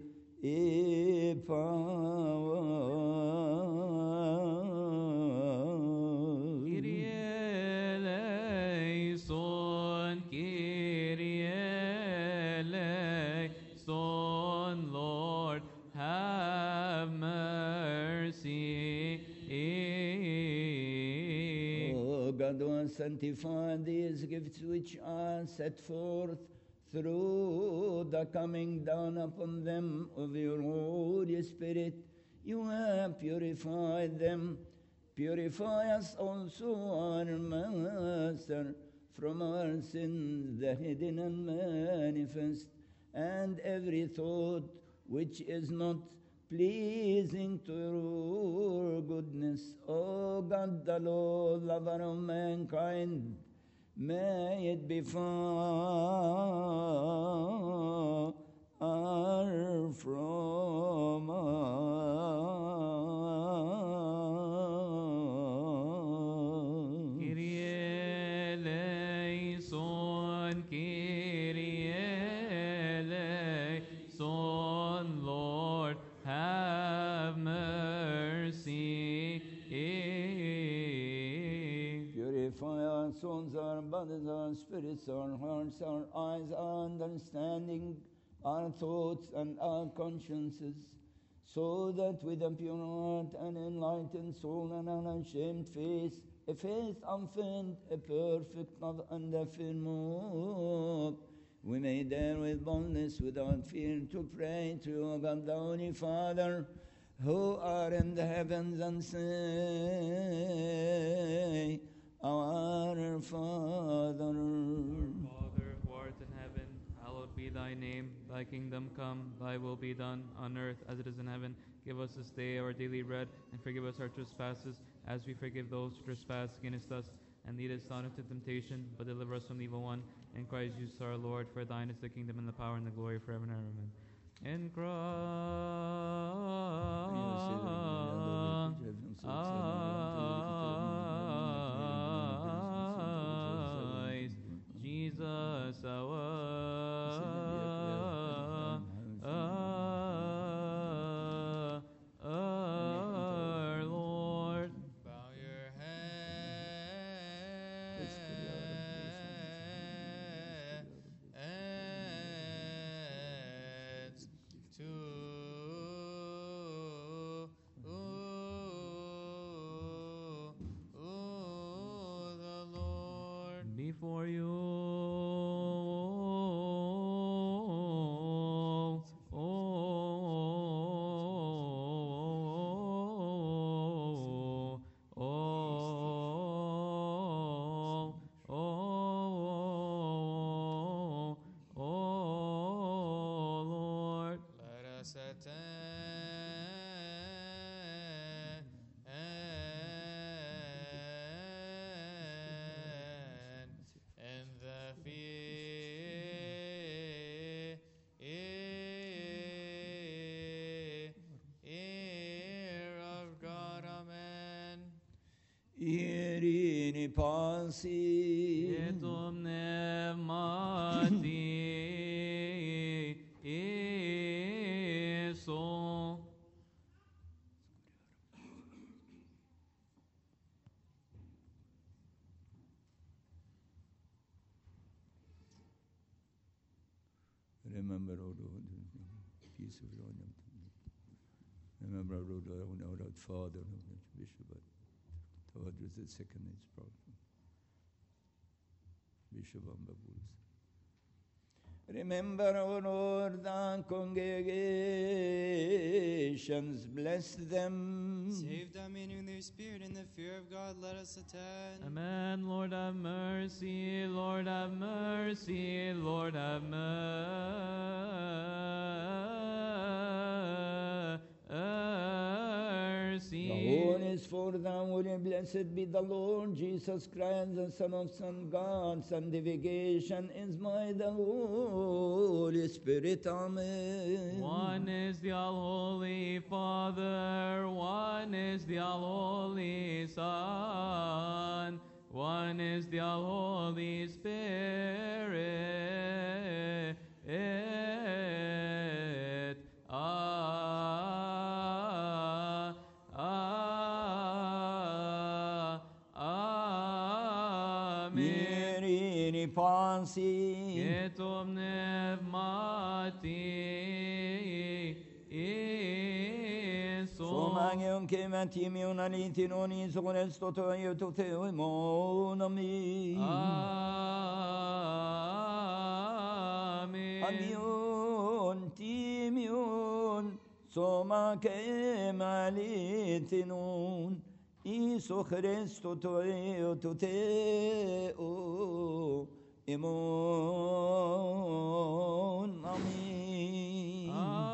power. Kyrie eleison, Kyrie eleison, Lord have mercy. O God, who has sanctified these gifts which are set forth through the coming down upon them of your Holy Spirit, you have purified them. Purify us also, our Master, from our sins, the hidden and manifest, and every thought which is not pleasing to your goodness. O God, the Lord, lover of mankind, may it be far from us. Kyrie eleison, Kyrie eleison, Lord have mercy. Purify our souls, our bodies, our spirits, our hearts, our eyes, our understanding, our thoughts, and our consciences, so that with a pure heart and enlightened soul and unashamed face, a faith unfeigned, a perfect love and a firm hope, we may dare with boldness, without fear, to pray to you, God, the Holy Father, who are in the heavens, and say, Our Father, Father, who art in heaven, hallowed be thy name. Thy kingdom come, thy will be done, on earth as it is in heaven. Give us this day our daily bread, and forgive us our trespasses, as we forgive those who trespass against us. And lead us not into temptation, but deliver us from the evil one. In Christ Jesus our Lord, for thine is the kingdom and the power and the glory forever and ever. Amen. In Christ, Jesus our our Lord. Bow your heads to the Lord. Before you, Lord. Let us attend and the fear of God. Amen. Irini Pasi, Et omne mati eso. remember our Lord, peace of Lord. Remember our Lord, our Lord Father, Bishop, Lord was the second is proud. Bishop Ambabuls. Remember, O Lord, the congregations, bless them. Save them in their spirit in the fear of God. Let us attend. Amen. Lord have mercy, Lord have mercy, Lord have mercy. The one is for them, holy, blessed be the Lord Jesus Christ, the Son of Son God. Sanctification is by the Holy Spirit. Amen. One is the all-holy Father, one is the all-holy Son, one is the all-holy Spirit. Ah, ah, amen. Irini Pasi, Et omne mati eso. Somangion Kematimion Alitinoni, Sonestoto, Yototeo, Monami. Amen. Amion Timion, Soma Kemalitinon, Iso Christo Toeo Toteo, Emon. Amen.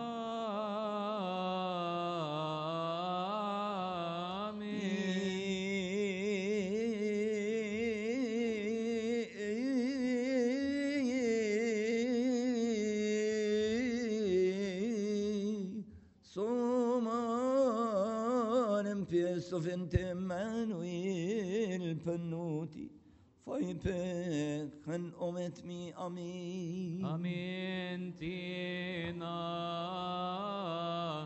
Of Emmanuel Panuti, Faipe, can omet me, Amen. Amen. Tina.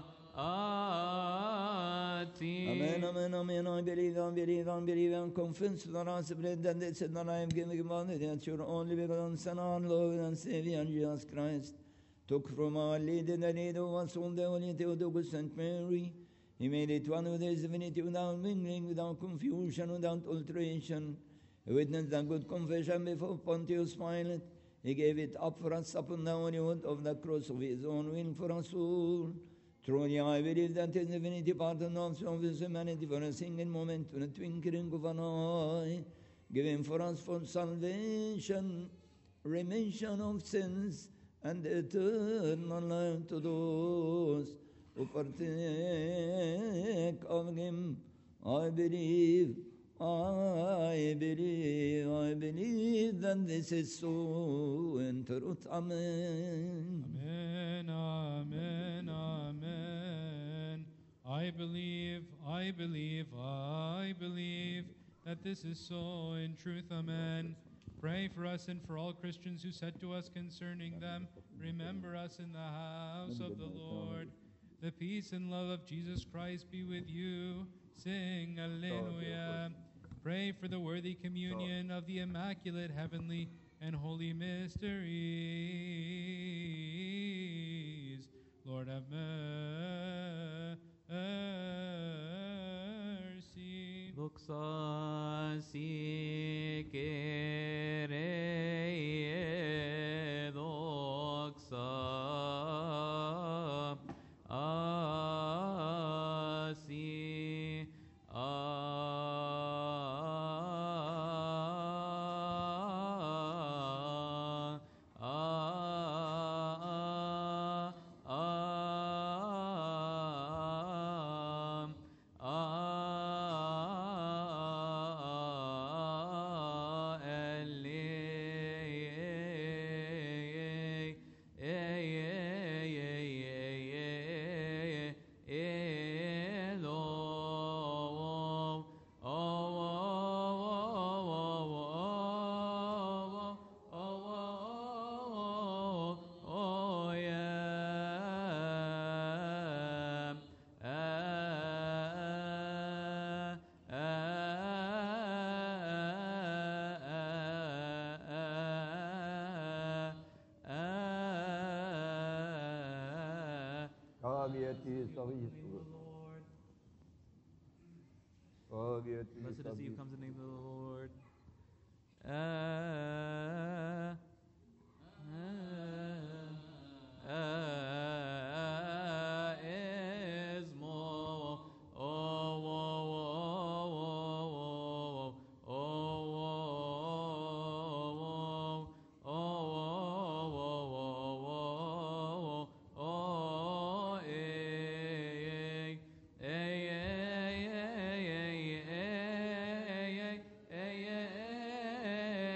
Ati. Amen, amen, amen. I believe, I believe, I believe, and confess that I have read that it said that I am giving commanded that your only begotten Son, our Lord and Savior, Jesus Christ, took from our lead in the need of us all the Holy Theotokos Saint Mary. He made it one with his divinity without mingling, without confusion, without alteration. He witnessed a good confession before Pontius Pilate. He gave it up for us upon the holy wood of the cross of his own will for us all. Truly I believe that his divinity pardoned us of his humanity for a single moment, for a twinkling of an eye. giving for us for salvation, remission of sins, and eternal life to those who partake of him. I believe, I believe, I believe that this is so in truth. Amen. Amen, amen, amen. I believe, I believe, I believe that this is so in truth. Amen. Pray for us and for all Christians who said to us concerning them, remember us in the house of the Lord. The peace and love of Jesus Christ be with you. Sing Alleluia. Pray for the worthy communion of the Immaculate, Heavenly, and Holy Mysteries. Lord, have mercy. Doxa si Kyrie, doxa asi Blessed is he who comes in the name of the Lord. Uh, uh, uh, is more. Oh, oh, oh, oh, oh, oh, oh, oh, oh, oh, eh, eh, eh, eh, eh, eh, eh, eh,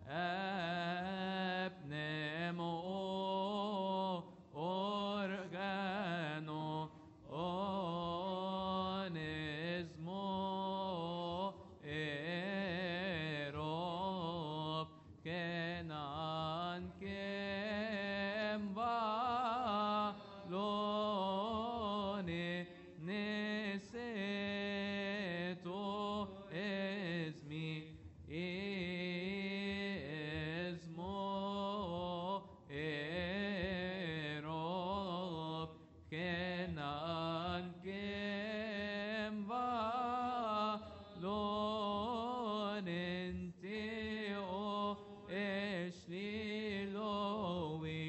Epnemo organo onismo erop kenan kemba lone neseto esmi esmo erop kenan kemba lonenteo eshlilowi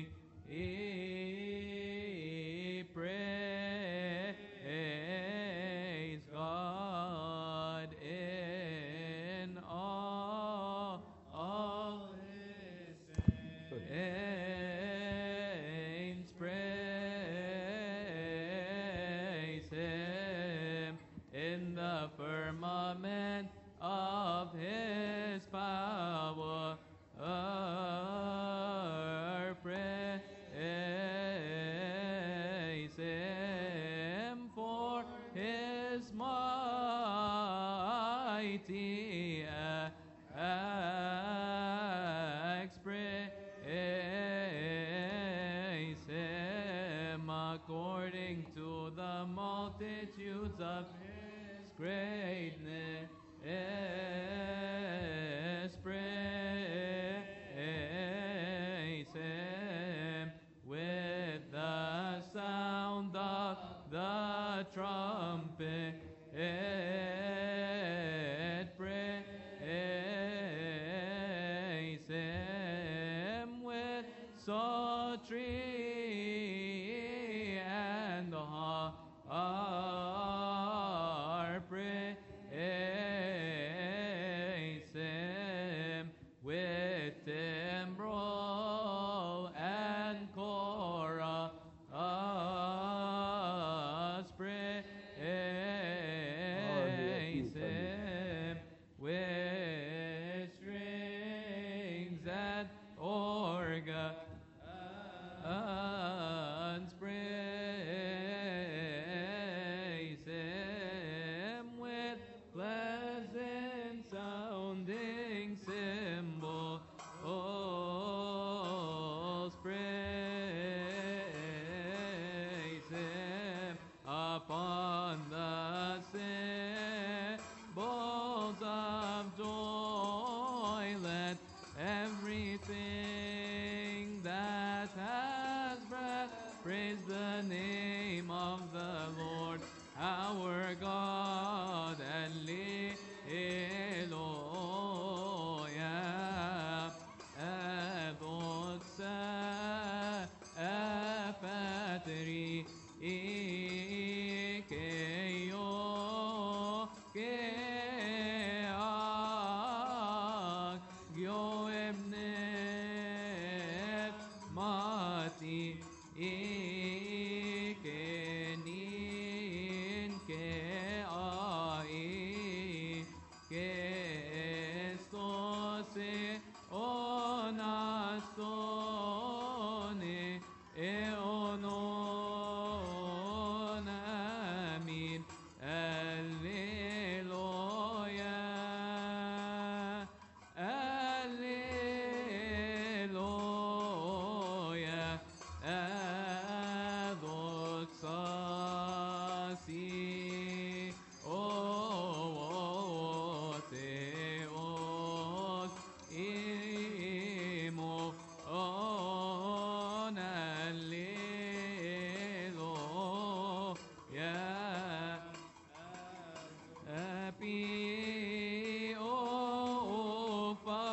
praise God in all of His saints. Praise Him in the firmament of His power. Praise Him for His mighty acts. Praise Him according to the multitudes of His greatness. Praise Him with the sound of the trumpet. Praise Him with psaltery and harp. Praise Him with timbrel and chorus. Praise Him with strings and organs. Praise Him with pleasant sounding cymbals. Praise Him upon the cymbals of joy. Let everything that has breath praise the name of the Lord our God. Alleluia. Adotsa afatri ikeyo keak gyo emnet mati ikenin ke ai ke estose onastone eonon amin. Alleluia. Alleluia. Adoxasi o theos imo on. Alleluia. Happy o fa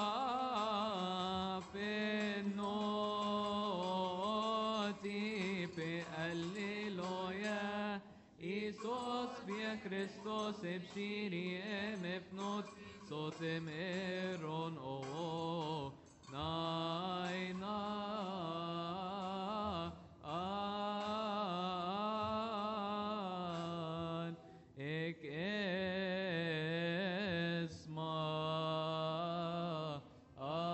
penoti. Alleluia. Isos via Christos ebshiri em epnot sotem eron o naina an ek esma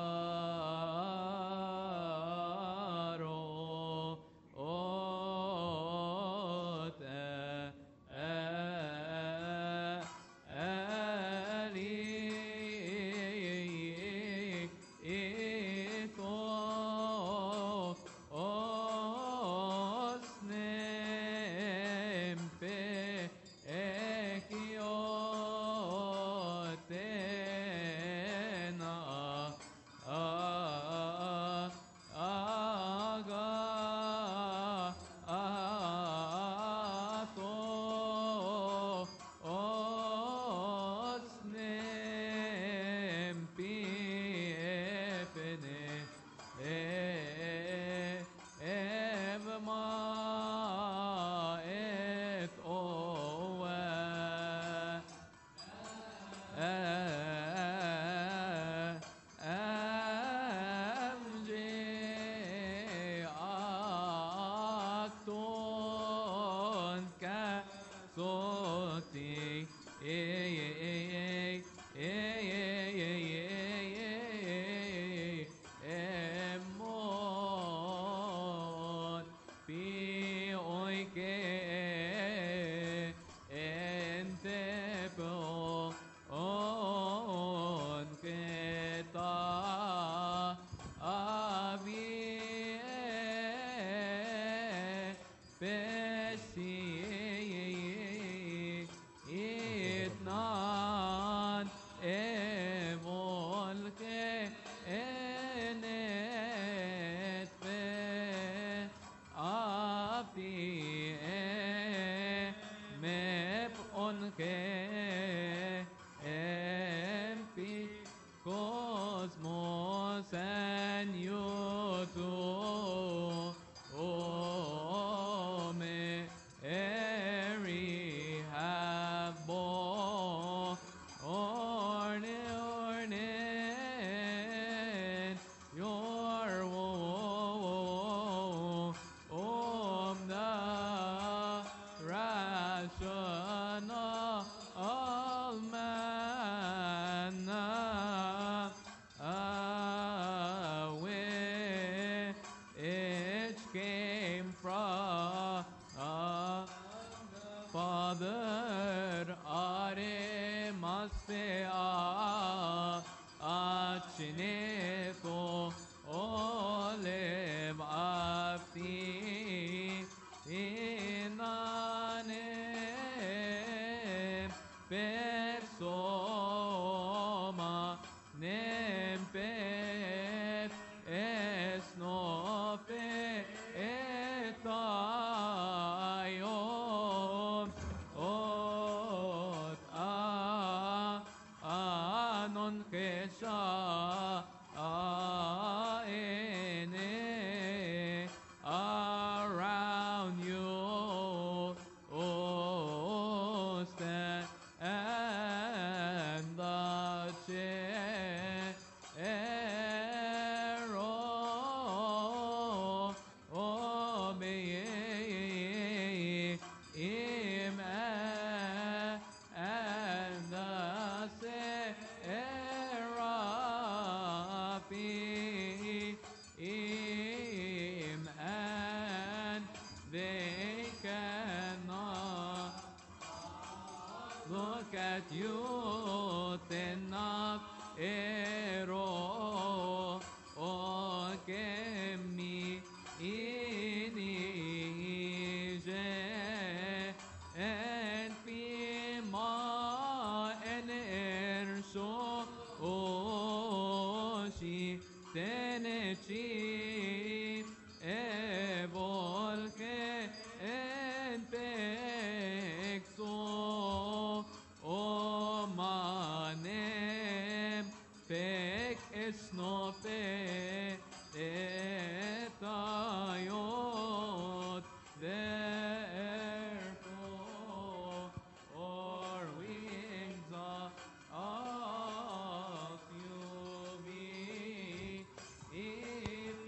teneci e volche en pexo o manem pek esnope etayot therefore our wings are of you be if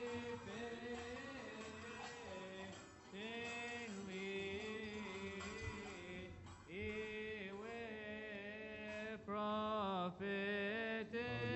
prophet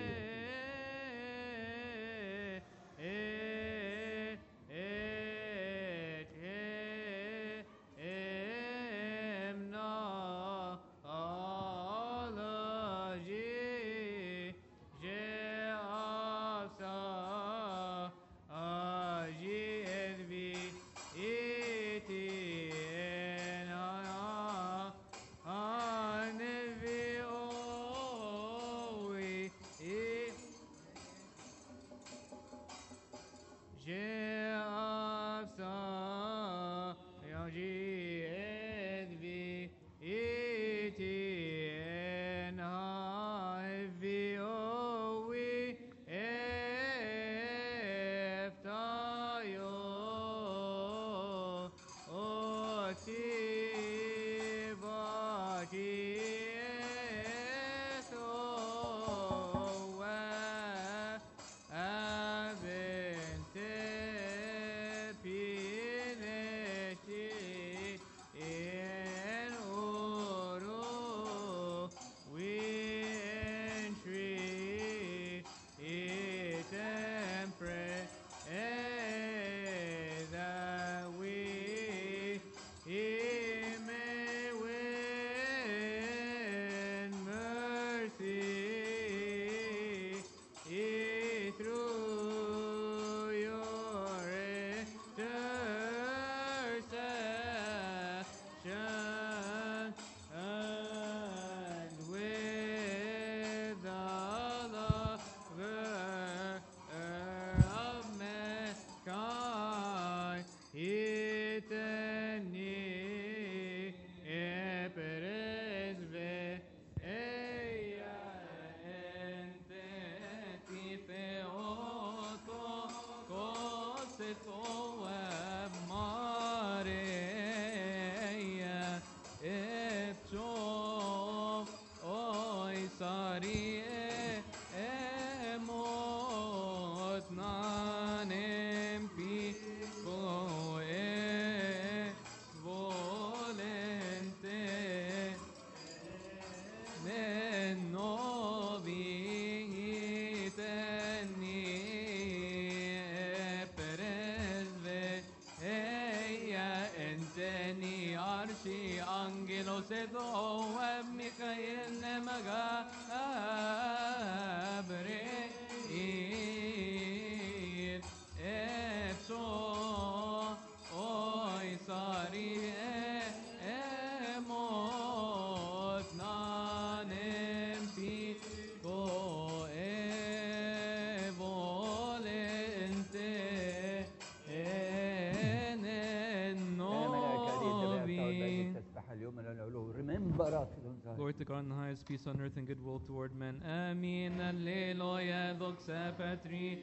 Glory to God in the highest, peace on earth and goodwill toward men. Amen. Alleluia. Doxa Patri.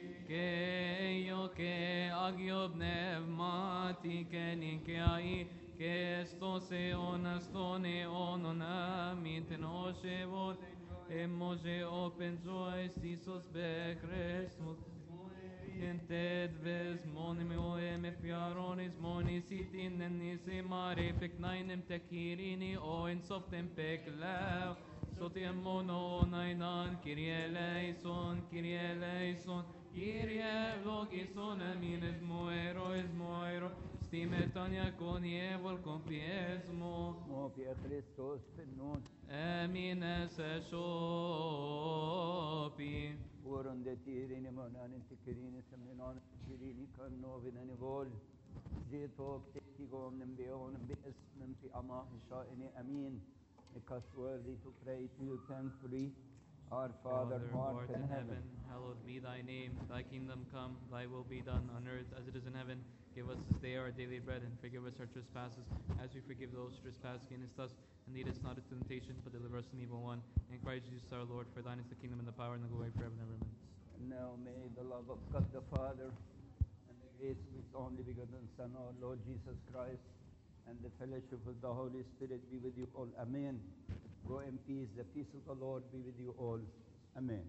Ke yo ke agiob nevmati ke nikai. Ke stose onastone onon. Amen. Tenoshe vot. Emoje open joy. Sisos be Christus. Inted ves monim oem efiaronis monis itin nisi mare peknainem tekirini o in softem peklau sotiam mono nainan kirie eleison kirie eleison kirie logison amin es moero es moero stimetania con evol compiesmo Mo via Christos penun amin es shopi Oron de tirini monanin tikirini seminon tirini karnovin vol Jetok tekigom nem beonem beesmem fi amah sha'ini amin Because worthy to pray to you thankfully Our Father, who art in heaven, hallowed be thy name. Thy kingdom come, thy will be done on earth as it is in heaven. Give us this day our daily bread, and forgive us our trespasses, as we forgive those who trespass against us. And lead us not into temptation, but deliver us from evil one. In Christ Jesus our Lord, for thine is the kingdom and the power and the glory forever and ever. Amen. and now may the love of God the Father, and the grace of His only begotten Son, our Lord Jesus Christ, and the fellowship of the Holy Spirit be with you all. Amen. Go in peace. The peace of the Lord be with you all. Amen.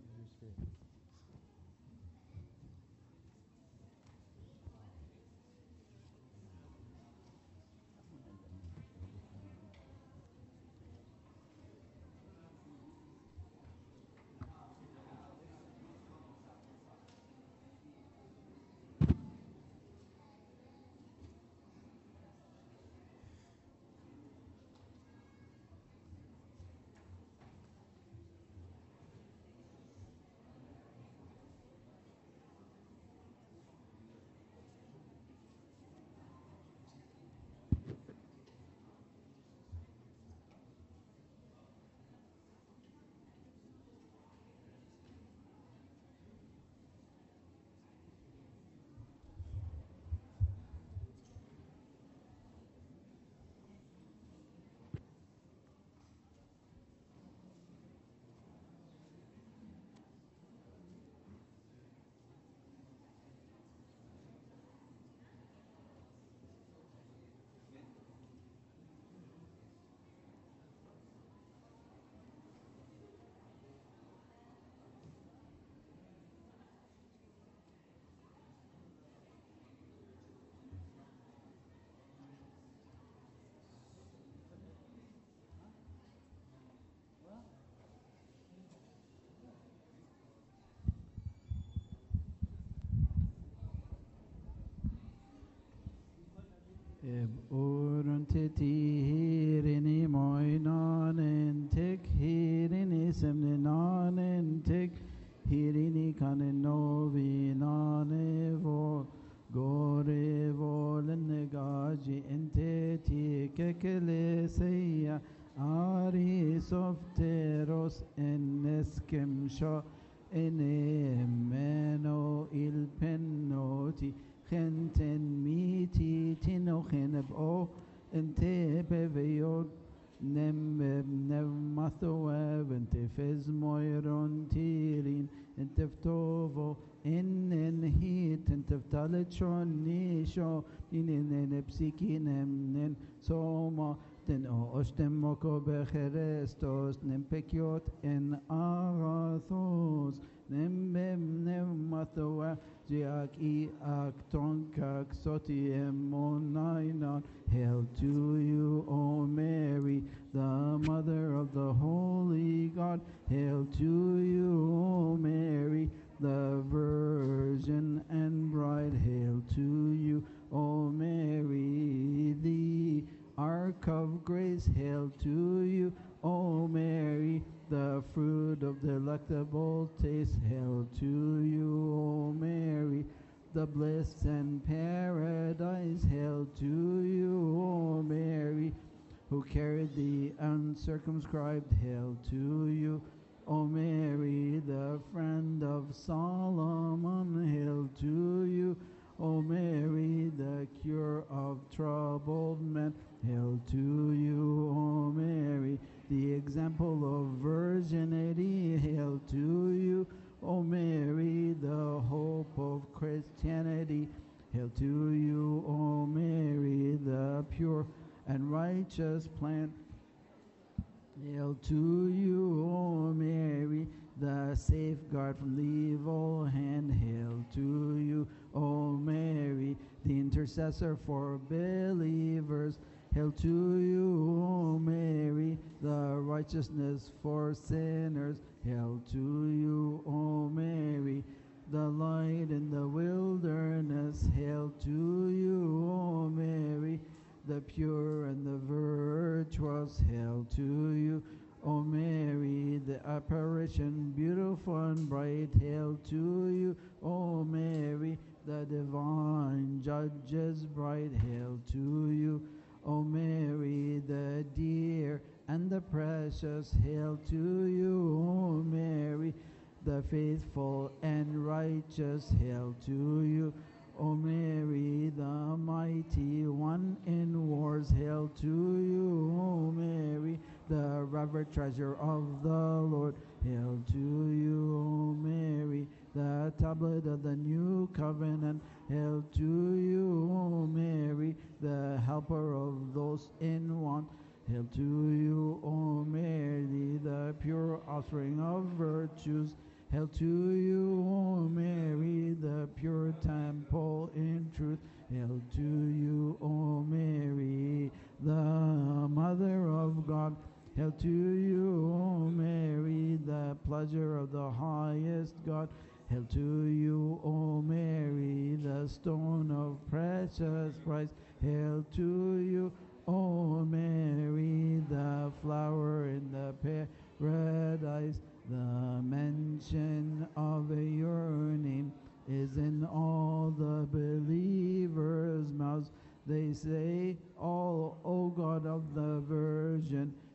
Eb urun titirini moinanen tek hirini semninanen tek hirini kanen novinane vo gore volen negaji ente ti kekeleseya ari softeros eneskem sho enemeno il pennoti خنتن ميتي تنوخن بأو انت بفيود نم نم مثواب انت فز مويرون تيرين انت فتوفو ان انهيت انت فتالت شون نيشو نين بسيكي نمنن سوما تن او اشتمكو بخريستوس نم بكيوت ان آغاثوس نم نم مثواب Jiak I ak tonkak soti emonainan. Hail to you, O Mary, the mother of the Holy God. Hail to you, O Mary, the Virgin and Bride. Hail to you, O Mary, the Ark of Grace. Hail to you, O Mary, the fruit of delectable taste. Hail to you, O Mary, the bliss and paradise. Hail to you, O Mary, who carried the uncircumscribed. Hail to you, O Mary, the friend of Solomon. Hail to you, O Mary, the cure of troubled men. Hail to you, O Mary, the example of virginity. Hail to you, O Mary, the hope of Christianity. Hail to you, O Mary, the pure and righteous plant. Hail to you, O Mary, the safeguard from the evil hand. Hail to you, O Mary, the intercessor for believers. Hail to you, O Mary, the righteousness for sinners. Hail to you, O Mary, the light in the wilderness. Hail to you, O Mary, the pure and the virtuous. Hail to you, O Mary, the apparition beautiful and bright. Hail to you, O Mary, the divine judge's bride. Hail to you, O Mary, the dear and the precious. Hail to you, Mary, the faithful and righteous. Hail to you, O Mary, the mighty one in wars. Hail to you, O Mary, the revered treasure of the Lord. Hail to you, O Mary, the tablet of the new covenant. Hail to you, O Mary, the helper of those in want. Hail to you, O Mary, the pure offspring of virtues. Hail to you, O Mary, the pure temple in truth. Hail to you, O Mary, the mother of God. Hail to you, O Mary, the pleasure of the highest God. Hail to you, O Mary, the stone of precious price. Hail to you, O Mary, the flower in the paradise. The mention of your name is in all the believers' mouths. They say, all, O God of the Virgin,